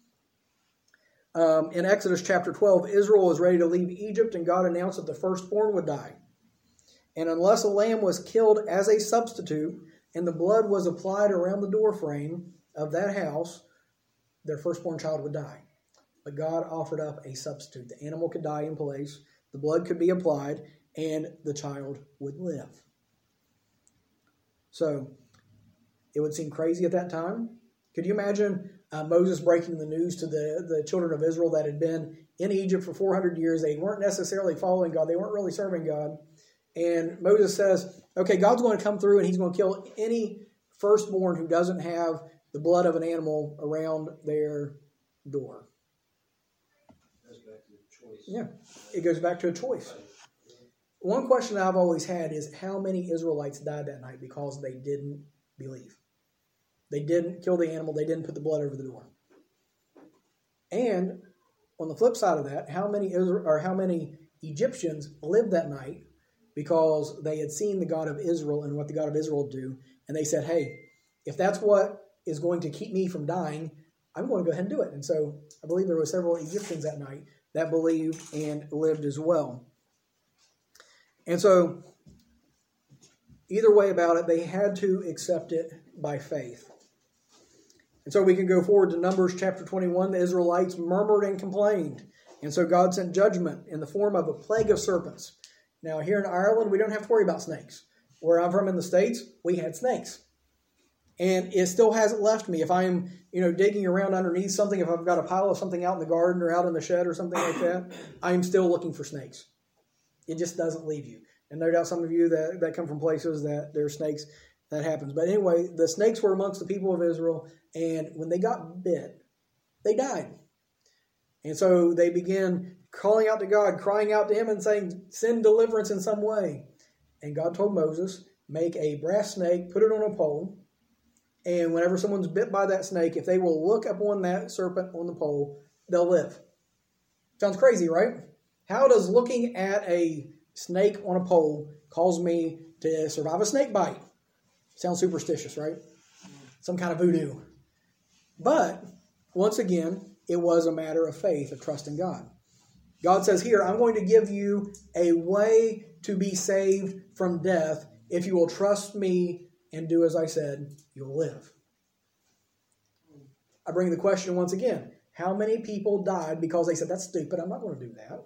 In Exodus chapter 12, Israel was ready to leave Egypt, and God announced that the firstborn would die. And unless a lamb was killed as a substitute, and the blood was applied around the doorframe of that house, their firstborn child would die. But God offered up a substitute. The animal could die in place. The the blood could be applied, and the child would live. So it would seem crazy at that time. Could you imagine Moses breaking the news to the children of Israel that had been in Egypt for 400 years? They weren't necessarily following God. They weren't really serving God. And Moses says, okay, God's going to come through and he's going to kill any firstborn who doesn't have the blood of an animal around their door. Goes back to the choice. Yeah, it goes back to a choice. One question that I've always had is how many Israelites died that night because they didn't believe. They didn't kill the animal. They didn't put the blood over the door. And on the flip side of that, how many Egyptians lived that night because they had seen the God of Israel and what the God of Israel would do, and they said, hey, if that's what is going to keep me from dying, I'm going to go ahead and do it. And so I believe there were several Egyptians that night that believed and lived as well. And so either way about it, they had to accept it by faith. And so we can go forward to Numbers chapter 21. The Israelites murmured and complained. And so God sent judgment in the form of a plague of serpents. Now, here in Ireland, we don't have to worry about snakes. Where I'm from in the States, we had snakes. And it still hasn't left me. If I'm, digging around underneath something, if I've got a pile of something out in the garden or out in the shed or something like that, I'm still looking for snakes. It just doesn't leave you. And no doubt some of you that come from places that there are snakes, that happens. But anyway, the snakes were amongst the people of Israel, and when they got bit, they died. And so they began calling out to God, crying out to him and saying, send deliverance in some way. And God told Moses, make a brass snake, put it on a pole, and whenever someone's bit by that snake, if they will look upon that serpent on the pole, they'll live. Sounds crazy, right? How does looking at a snake on a pole cause me to survive a snake bite? Sounds superstitious, right? Some kind of voodoo. But, once again, it was a matter of faith, of trust in God. God says here, I'm going to give you a way to be saved from death. If you will trust me and do as I said, you'll live. I bring the question once again. How many people died because they said, that's stupid, I'm not going to do that?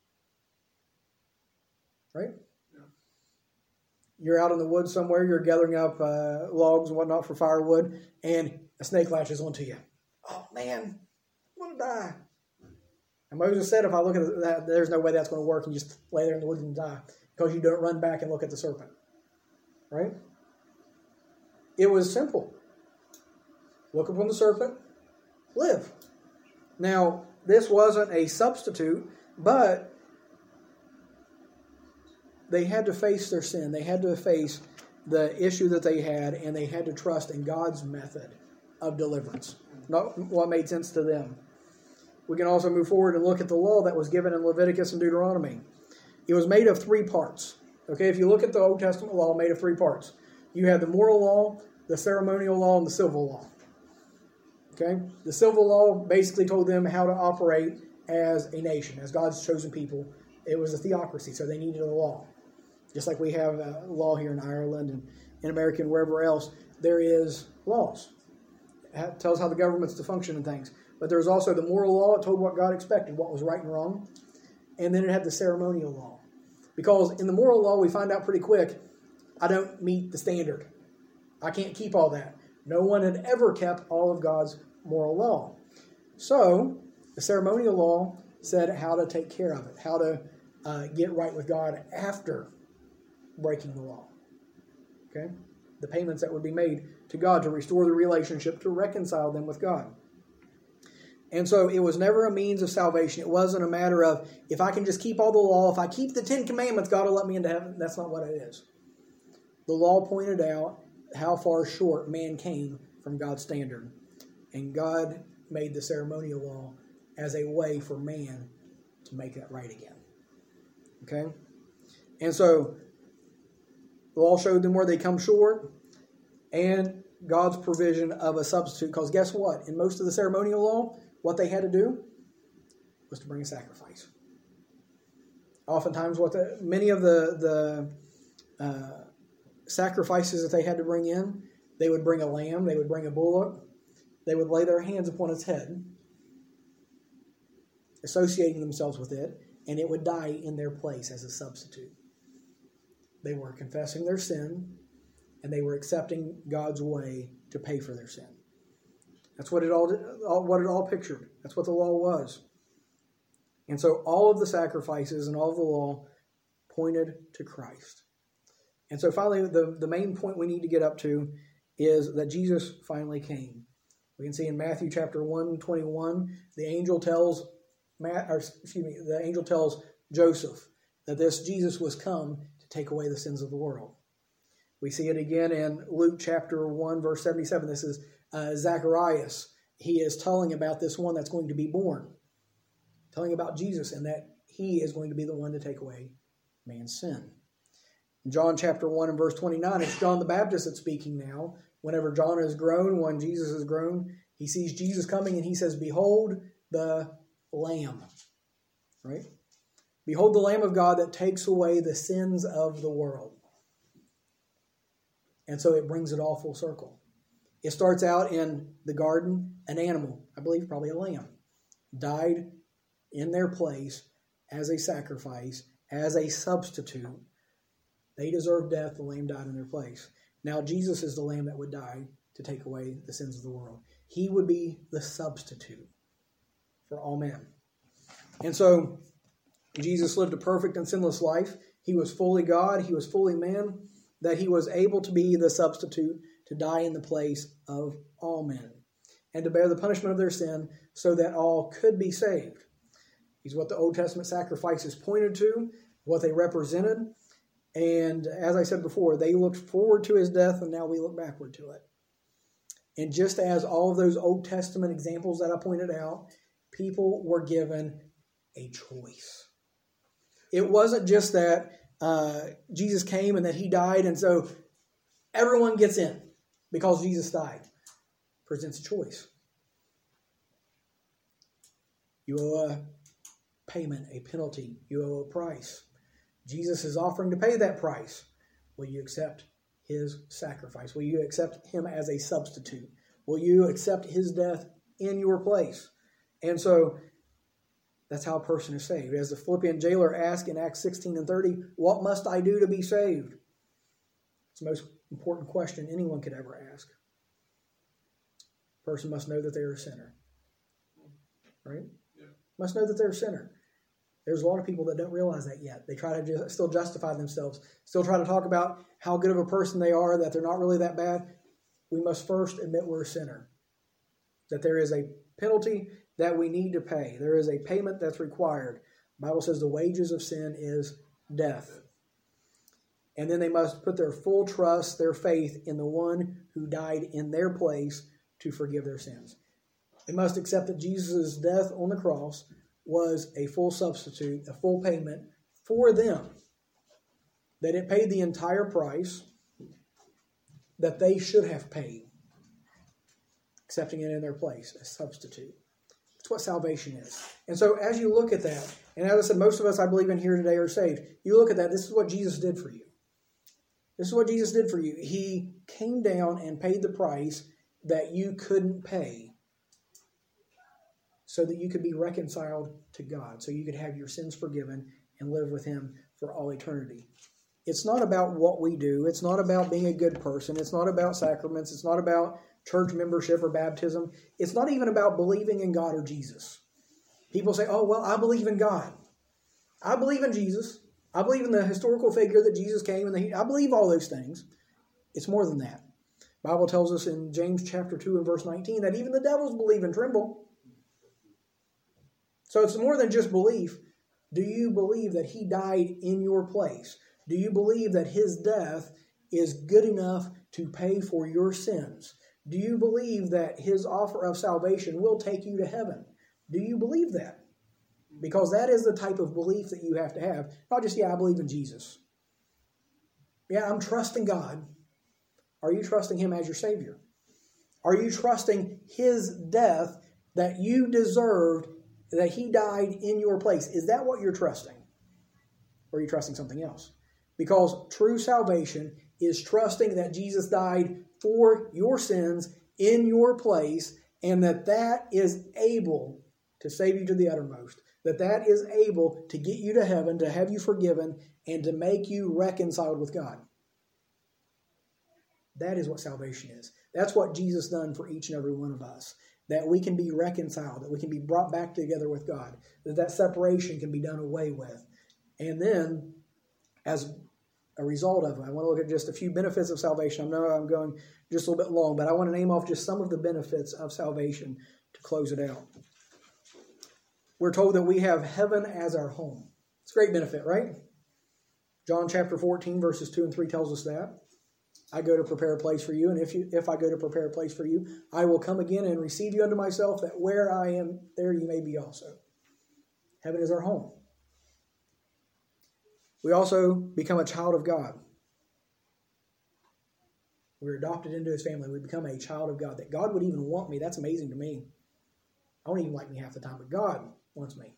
Right? You're out in the woods somewhere, you're gathering up logs and whatnot for firewood, and a snake latches onto you. Oh, man, I'm going to die. And Moses said, if I look at that, there's no way that's going to work, and you just lay there in the woods and die, because you don't run back and look at the serpent. Right? It was simple. Look upon the serpent, live. Now, this wasn't a substitute, but they had to face their sin. They had to face the issue that they had, and they had to trust in God's method of deliverance, not what made sense to them. We can also move forward and look at the law that was given in Leviticus and Deuteronomy. It was made of 3 parts. Okay, if you look at the Old Testament law, made of 3 parts. You have the moral law, the ceremonial law, and the civil law. Okay, the civil law basically told them how to operate as a nation, as God's chosen people. It was a theocracy, so they needed a law. Just like we have a law here in Ireland and in America and wherever else, there is laws. It tells how the government's to function and things. But there was also the moral law. It told what God expected, what was right and wrong. And then it had the ceremonial law. Because in the moral law, we find out pretty quick, I don't meet the standard. I can't keep all that. No one had ever kept all of God's moral law. So, the ceremonial law said how to take care of it, how to get right with God after breaking the law. Okay? The payments that would be made to God to restore the relationship, to reconcile them with God. And so it was never a means of salvation. It wasn't a matter of, if I can just keep all the law, if I keep the 10 Commandments, God will let me into heaven. That's not what it is. The law pointed out how far short man came from God's standard. And God made the ceremonial law as a way for man to make that right again. Okay? And so the law showed them where they come short, and God's provision of a substitute. Because guess what? In most of the ceremonial law, what they had to do was to bring a sacrifice. Oftentimes, many of the sacrifices that they had to bring in, they would bring a lamb, they would bring a bullock, they would lay their hands upon its head, associating themselves with it, and it would die in their place as a substitute. They were confessing their sin, and they were accepting God's way to pay for their sin. That's what it all pictured. That's what the law was. And so all of the sacrifices and all of the law pointed to Christ. And so finally, the main point we need to get up to is that Jesus finally came. We can see in Matthew chapter 1:21, the angel tells Joseph that this Jesus was come to take away the sins of the world. We see it again in Luke chapter 1, verse 77. This is Zacharias. He is telling about this one that's going to be born, telling about Jesus and that he is going to be the one to take away man's sin. In John chapter 1 and verse 29, it's John the Baptist that's speaking now. Whenever John is grown, when Jesus is grown, he sees Jesus coming and he says, "Behold the Lamb." Right? Behold the Lamb of God that takes away the sins of the world. And so it brings it all full circle. It starts out in the garden, an animal, I believe probably a lamb, died in their place as a sacrifice, as a substitute. They deserved death, the lamb died in their place. Now Jesus is the lamb that would die to take away the sins of the world. He would be the substitute for all men. And so Jesus lived a perfect and sinless life. He was fully God, he was fully man, that he was able to be the substitute to die in the place of all men and to bear the punishment of their sin so that all could be saved. He's what the Old Testament sacrifices pointed to, what they represented. And as I said before, they looked forward to his death, and now we look backward to it. And just as all of those Old Testament examples that I pointed out, people were given a choice. It wasn't just that Jesus came and that he died, and so everyone gets in because Jesus died. Presents a choice. You owe a payment, a penalty. You owe a price. Jesus is offering to pay that price. Will you accept his sacrifice? Will you accept him as a substitute? Will you accept his death in your place? And so that's how a person is saved. As the Philippian jailer asked in Acts 16 and 30, what must I do to be saved? It's the most important question anyone could ever ask. A person must know that they're a sinner. Right? Yeah. Must know that they're a sinner. There's a lot of people that don't realize that yet. They try to still justify themselves, still try to talk about how good of a person they are, that they're not really that bad. We must first admit we're a sinner, that there is a penalty that we need to pay. There is a payment that's required. The Bible says the wages of sin is death. And then they must put their full trust, their faith in the one who died in their place to forgive their sins. They must accept that Jesus' death on the cross was a full substitute, a full payment for them. That it paid the entire price that they should have paid, accepting it in their place, a substitute. That's what salvation is. And so as you look at that, and as I said, most of us I believe in here today are saved. You look at that, this is what Jesus did for you. This is what Jesus did for you. He came down and paid the price that you couldn't pay, so that you could be reconciled to God, so you could have your sins forgiven and live with him for all eternity. It's not about what we do. It's not about being a good person. It's not about sacraments. It's not about church membership or baptism. It's not even about believing in God or Jesus. People say, oh, well, I believe in God. I believe in Jesus. I believe in the historical figure that Jesus came, and I believe all those things. It's more than that. The Bible tells us in James chapter 2 and verse 19 that even the devils believe and tremble. So it's more than just belief. Do you believe that he died in your place? Do you believe that his death is good enough to pay for your sins? Do you believe that his offer of salvation will take you to heaven? Do you believe that? Because that is the type of belief that you have to have. Not just, I believe in Jesus. Yeah, I'm trusting God. Are you trusting him as your Savior? Are you trusting his death that you deserved, that he died in your place? Is that what you're trusting? Or are you trusting something else? Because true salvation is trusting that Jesus died for your sins in your place, and that is able to save you to the uttermost, that is able to get you to heaven, to have you forgiven, and to make you reconciled with God. That is what salvation is. That's what Jesus done for each and every one of us. That we can be reconciled, that we can be brought back together with God, that separation can be done away with. And then, as a result of it, I want to look at just a few benefits of salvation. I know I'm going just a little bit long, but I want to name off just some of the benefits of salvation to close it out. We're told that we have heaven as our home. It's a great benefit, right? John chapter 14, verses 2 and 3 tells us that. I go to prepare a place for you, and if I go to prepare a place for you, I will come again and receive you unto myself, that where I am, there you may be also. Heaven is our home. We also become a child of God. We're adopted into his family. We become a child of God. That God would even want me, that's amazing to me. I don't even like me half the time, but God wants me.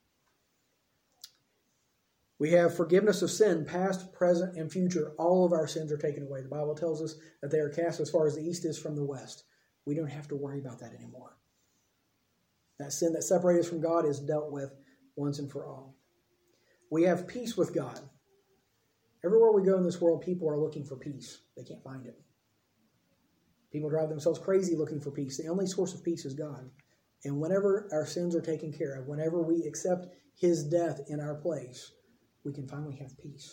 We have forgiveness of sin, past, present, and future. All of our sins are taken away. The Bible tells us that they are cast as far as the east is from the west. We don't have to worry about that anymore. That sin that separates us from God is dealt with once and for all. We have peace with God. Everywhere we go in this world, people are looking for peace. They can't find it. People drive themselves crazy looking for peace. The only source of peace is God. And whenever our sins are taken care of, whenever we accept his death in our place, we can finally have peace.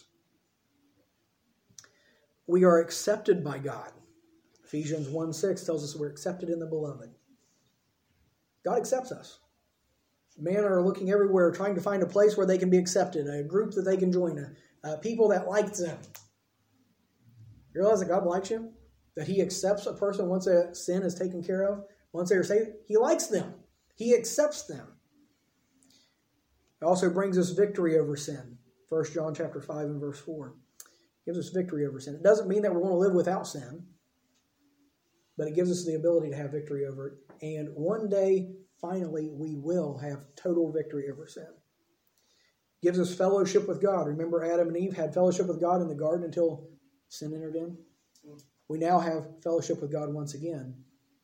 We are accepted by God. Ephesians 1:6 tells us we're accepted in the beloved. God accepts us. Men are looking everywhere, trying to find a place where they can be accepted, a group that they can join, people that like them. You realize that God likes you? That he accepts a person once a sin is taken care of? Once they are saved? He likes them. He accepts them. It also brings us victory over sin. 1 John chapter 5 and verse 4 gives us victory over sin. It doesn't mean that we're going to live without sin, but it gives us the ability to have victory over it. And one day, finally, we will have total victory over sin. It gives us fellowship with God. Remember, Adam and Eve had fellowship with God in the garden until sin entered in? We now have fellowship with God once again.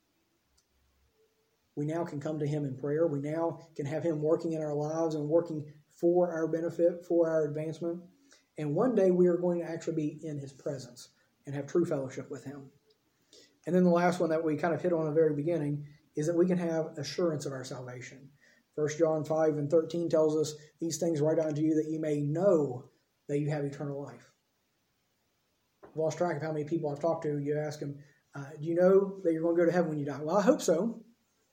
We now can come to him in prayer. We now can have him working in our lives and working for our benefit, for our advancement. And one day we are going to actually be in his presence and have true fellowship with him. And then the last one that we kind of hit on at the very beginning is that we can have assurance of our salvation. 1 John 5 and 13 tells us, these things write unto you that you may know that you have eternal life. I've lost track of how many people I've talked to. You ask them, do you know that you're going to go to heaven when you die? Well, I hope so.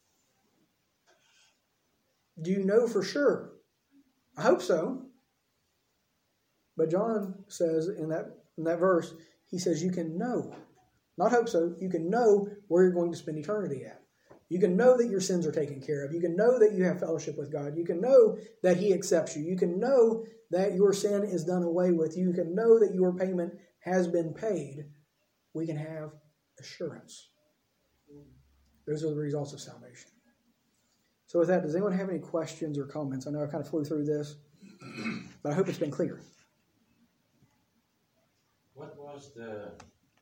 Do you know for sure? I hope so. But John says in that verse, he says you can know. Not hope so. You can know where you're going to spend eternity at. You can know that your sins are taken care of. You can know that you have fellowship with God. You can know that he accepts you. You can know that your sin is done away with. You can know that your payment has been paid. We can have assurance. Those are the results of salvation. So with that, does anyone have any questions or comments? I know I kind of flew through this, but I hope it's been clear. What was the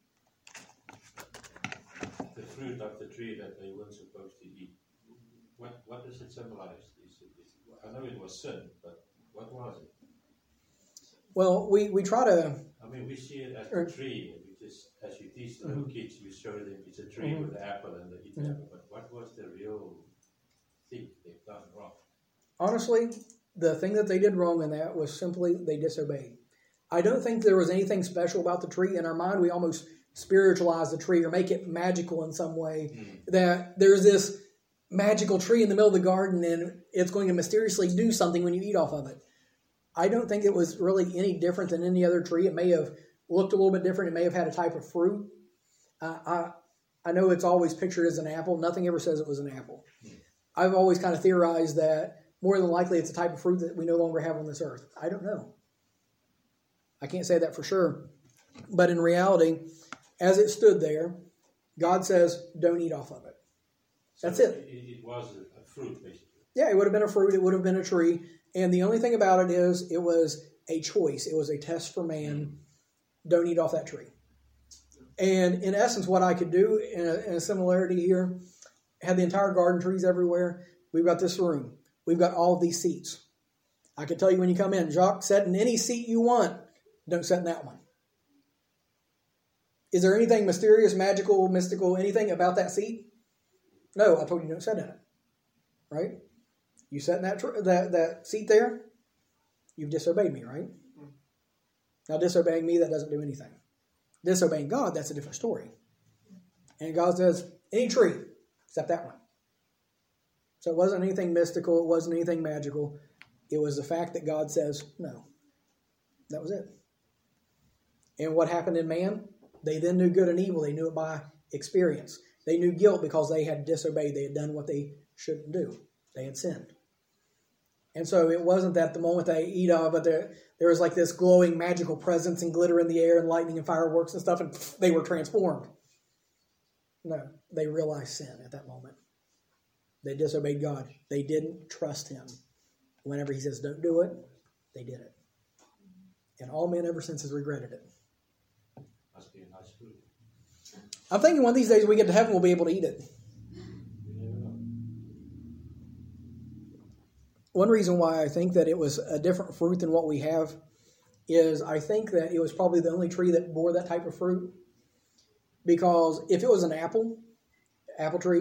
fruit of the tree that they weren't supposed to eat? What does it symbolize? I know it was sin, but what was it? Well, we try to... I mean, we see it as a tree. And we just, as you teach the little kids, you show them it's a tree with an apple and they eat the apple. But what was the real thing they've done wrong? Honestly, the thing that they did wrong in that was simply they disobeyed. I don't think there was anything special about the tree. In our mind, we almost spiritualize the tree or make it magical in some way. That there's this magical tree in the middle of the garden and it's going to mysteriously do something when you eat off of it. I don't think it was really any different than any other tree. It may have looked a little bit different. It may have had a type of fruit. I know it's always pictured as an apple. Nothing ever says it was an apple. I've always kind of theorized that more than likely it's a type of fruit that we no longer have on this earth. I don't know. I can't say that for sure. But in reality, as it stood there, God says, don't eat off of it. That's it. It was a fruit, basically. Yeah, it would have been a fruit. It would have been a tree. And the only thing about it is it was a choice. It was a test for man. Don't eat off that tree. And in essence, what I could do in a similarity here, had the entire garden, trees everywhere. We've got this room. we've got all of these seats. I can tell you when you come in, Jacques, sit in any seat you want. Don't sit in that one. Is there anything mysterious, magical, mystical, anything about that seat? No, I told you don't sit in it. Right? You sat in that seat there, you've disobeyed me, right? Now, disobeying me, that doesn't do anything. Disobeying God, that's a different story. And God says, any tree, except that one. So it wasn't anything mystical. It wasn't anything magical. It was the fact that God says, no. That was it. And what happened in man? They then knew good and evil. They knew it by experience. They knew guilt because they had disobeyed. They had done what they shouldn't do. They had sinned. And so it wasn't that the moment they eat of it, there was like this glowing magical presence and glitter in the air and lightning and fireworks and stuff, and they were transformed. No, they realized sin at that moment. They disobeyed God. They didn't trust him. Whenever he says don't do it, they did it. And all men ever since has regretted it. Must be a nice food. I'm thinking one of these days we get to heaven, we'll be able to eat it. One reason why I think that it was a different fruit than what we have is I think that it was probably the only tree that bore that type of fruit. Because if it was an apple tree,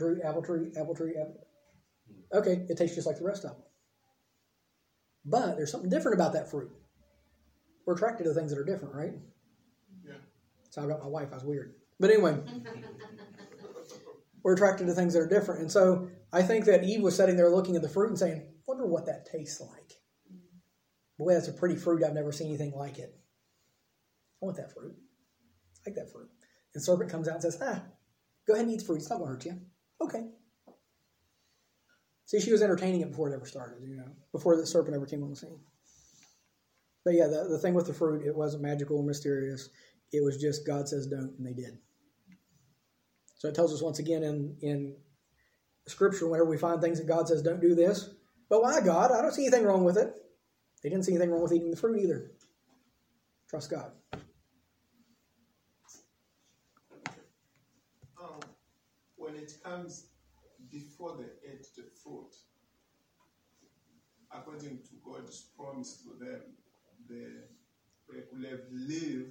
okay, it tastes just like the rest of them. But there's something different about that fruit. We're attracted to things that are different, right? Yeah. So I got my wife, I was weird. But anyway, we're attracted to things that are different. And so I think that Eve was sitting there looking at the fruit and saying, wonder what that tastes like. Boy, that's a pretty fruit. I've never seen anything like it. I want that fruit. I like that fruit. And the serpent comes out and says, go ahead and eat the fruit. It's not going to hurt you. Okay. See, she was entertaining it before it ever started, before the serpent ever came on the scene. But yeah, the thing with the fruit, it wasn't magical or mysterious. It was just God says don't, and they did. So it tells us once again in Scripture, whenever we find things that God says don't do this, but why God? I don't see anything wrong with it. They didn't see anything wrong with eating the fruit either. Trust God. When it comes before they ate the fruit, according to God's promise to them, they could have lived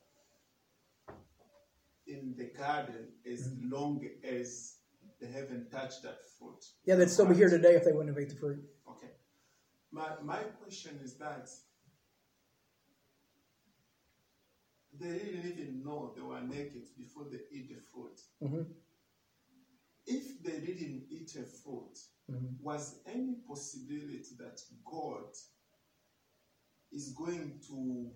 in the garden as long as they haven't touched that fruit. Yeah, they'd still be here today if they wouldn't have ate the fruit. Okay. My question is that they didn't even know they were naked before they eat the fruit. Mm-hmm. If they didn't eat a fruit, was any possibility that God is going to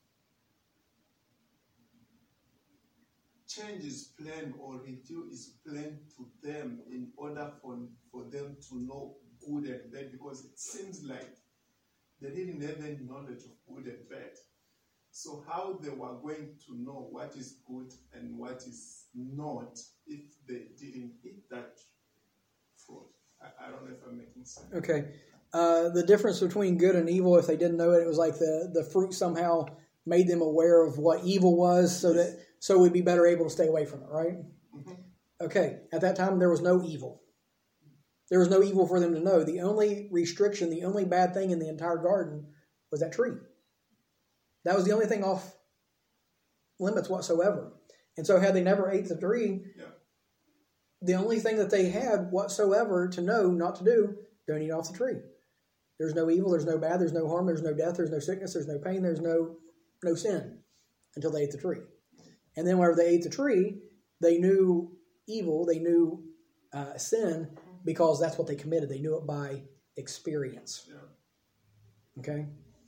change his plan or reveal his plan to them in order for them to know good and bad? Because it seems like they didn't have any knowledge of good and bad. So how they were going to know what is good and what is not if they didn't eat that fruit? I don't know if I'm making sense. Okay. The difference between good and evil, if they didn't know it was like the fruit somehow made them aware of what evil was so we'd be better able to stay away from it, right? Mm-hmm. Okay. At that time, there was no evil. There was no evil for them to know. The only restriction, the only bad thing in the entire garden was that tree. That was the only thing off limits whatsoever. And so had they never ate the tree, the only thing that they had whatsoever to know not to do, don't eat off the tree. There's no evil, there's no bad, there's no harm, there's no death, there's no sickness, there's no pain, there's no sin until they ate the tree. And then whenever they ate the tree, they knew evil, they knew sin, because that's what they committed. They knew it by experience. Yeah. Okay?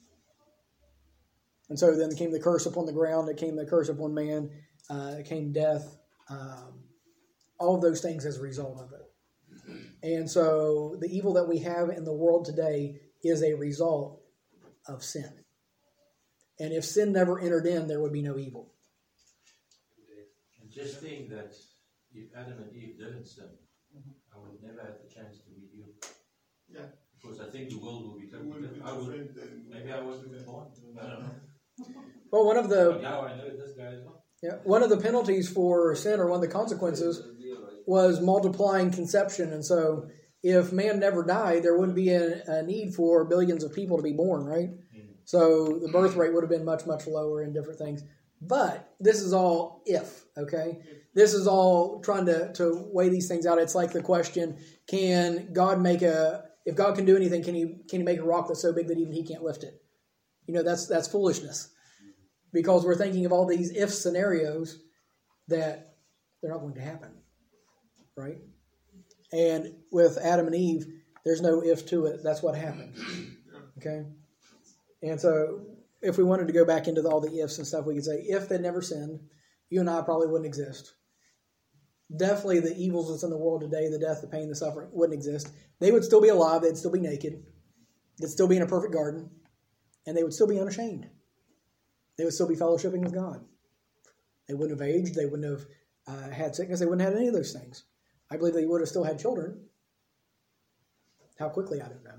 And so then came the curse upon the ground, it came the curse upon man, it came death, all of those things as a result of it. And so the evil that we have in the world today is a result of sin. And if sin never entered in, there would be no evil. And just think that if Adam and Eve didn't sin, I would never have the chance to meet you. Yeah. Because I think the world will be totally different. Maybe I wasn't born. I don't know. Well, But now I know this guy as well. Yeah, one of the penalties for sin, or one of the consequences, was multiplying conception. And so if man never died, there wouldn't be a need for billions of people to be born, right? So the birth rate would have been much, much lower in different things. But this is all if, okay? This is all trying to weigh these things out. It's like the question, can God if God can do anything, can he make a rock that's so big that even he can't lift it? That's foolishness. Because we're thinking of all these if scenarios that they're not going to happen, right? And with Adam and Eve, there's no if to it. That's what happened, okay? And so if we wanted to go back into all the ifs and stuff, we could say, if they'd never sinned, you and I probably wouldn't exist. Definitely the evils that's in the world today, the death, the pain, the suffering, wouldn't exist. They would still be alive. They'd still be naked. They'd still be in a perfect garden. And they would still be unashamed. They would still be fellowshipping with God. They wouldn't have aged. They wouldn't have had sickness. They wouldn't have had any of those things. I believe they would have still had children. How quickly, I don't know.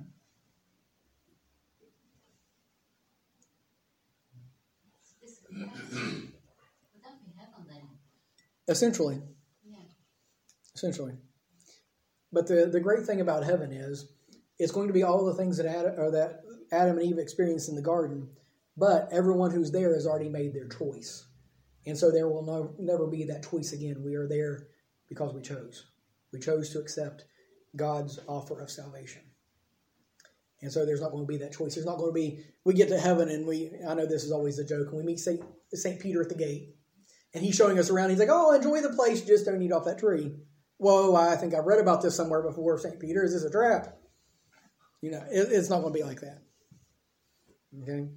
Would that be heaven then? Essentially. Yeah. Essentially. But the great thing about heaven is it's going to be all the things that Adam and Eve experienced in the garden, but everyone who's there has already made their choice. And so there will never be that choice again. We are there because we chose. We chose to accept God's offer of salvation. And so there's not going to be that choice. There's not going to be, we get to heaven and I know this is always the joke, and we meet St. Peter at the gate, and he's showing us around. He's like, oh, enjoy the place, just don't eat off that tree. Whoa, I think I've read about this somewhere before, St. Peter. Is this a trap? It's not going to be like that. Okay?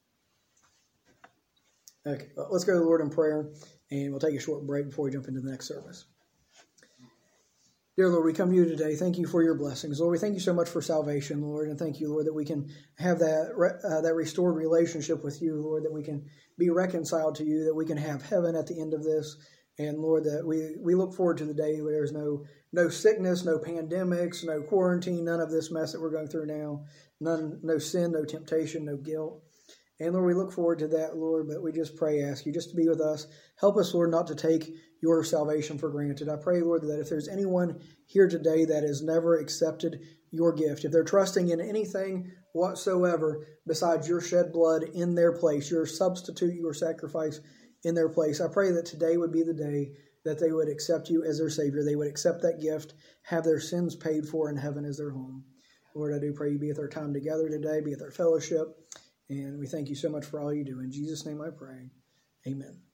Okay, well, let's go to the Lord in prayer, and we'll take a short break before we jump into the next service. Dear Lord, we come to you today. Thank you for your blessings. Lord, we thank you so much for salvation, Lord, and thank you, Lord, that we can have that restored relationship with you, Lord, that we can be reconciled to you, that we can have heaven at the end of this, and Lord, that we look forward to the day where there's no sickness, no pandemics, no quarantine, none of this mess that we're going through now, no sin, no temptation, no guilt. And Lord, we look forward to that, Lord, but we just ask you just to be with us. Help us, Lord, not to take your salvation for granted. I pray, Lord, that if there's anyone here today that has never accepted your gift, if they're trusting in anything whatsoever besides your shed blood in their place, your substitute, your sacrifice in their place, I pray that today would be the day that they would accept you as their Savior. They would accept that gift, have their sins paid for in heaven as their home. Lord, I do pray you be with our time together today, be with our fellowship. And we thank you so much for all you do. In Jesus' name I pray. Amen.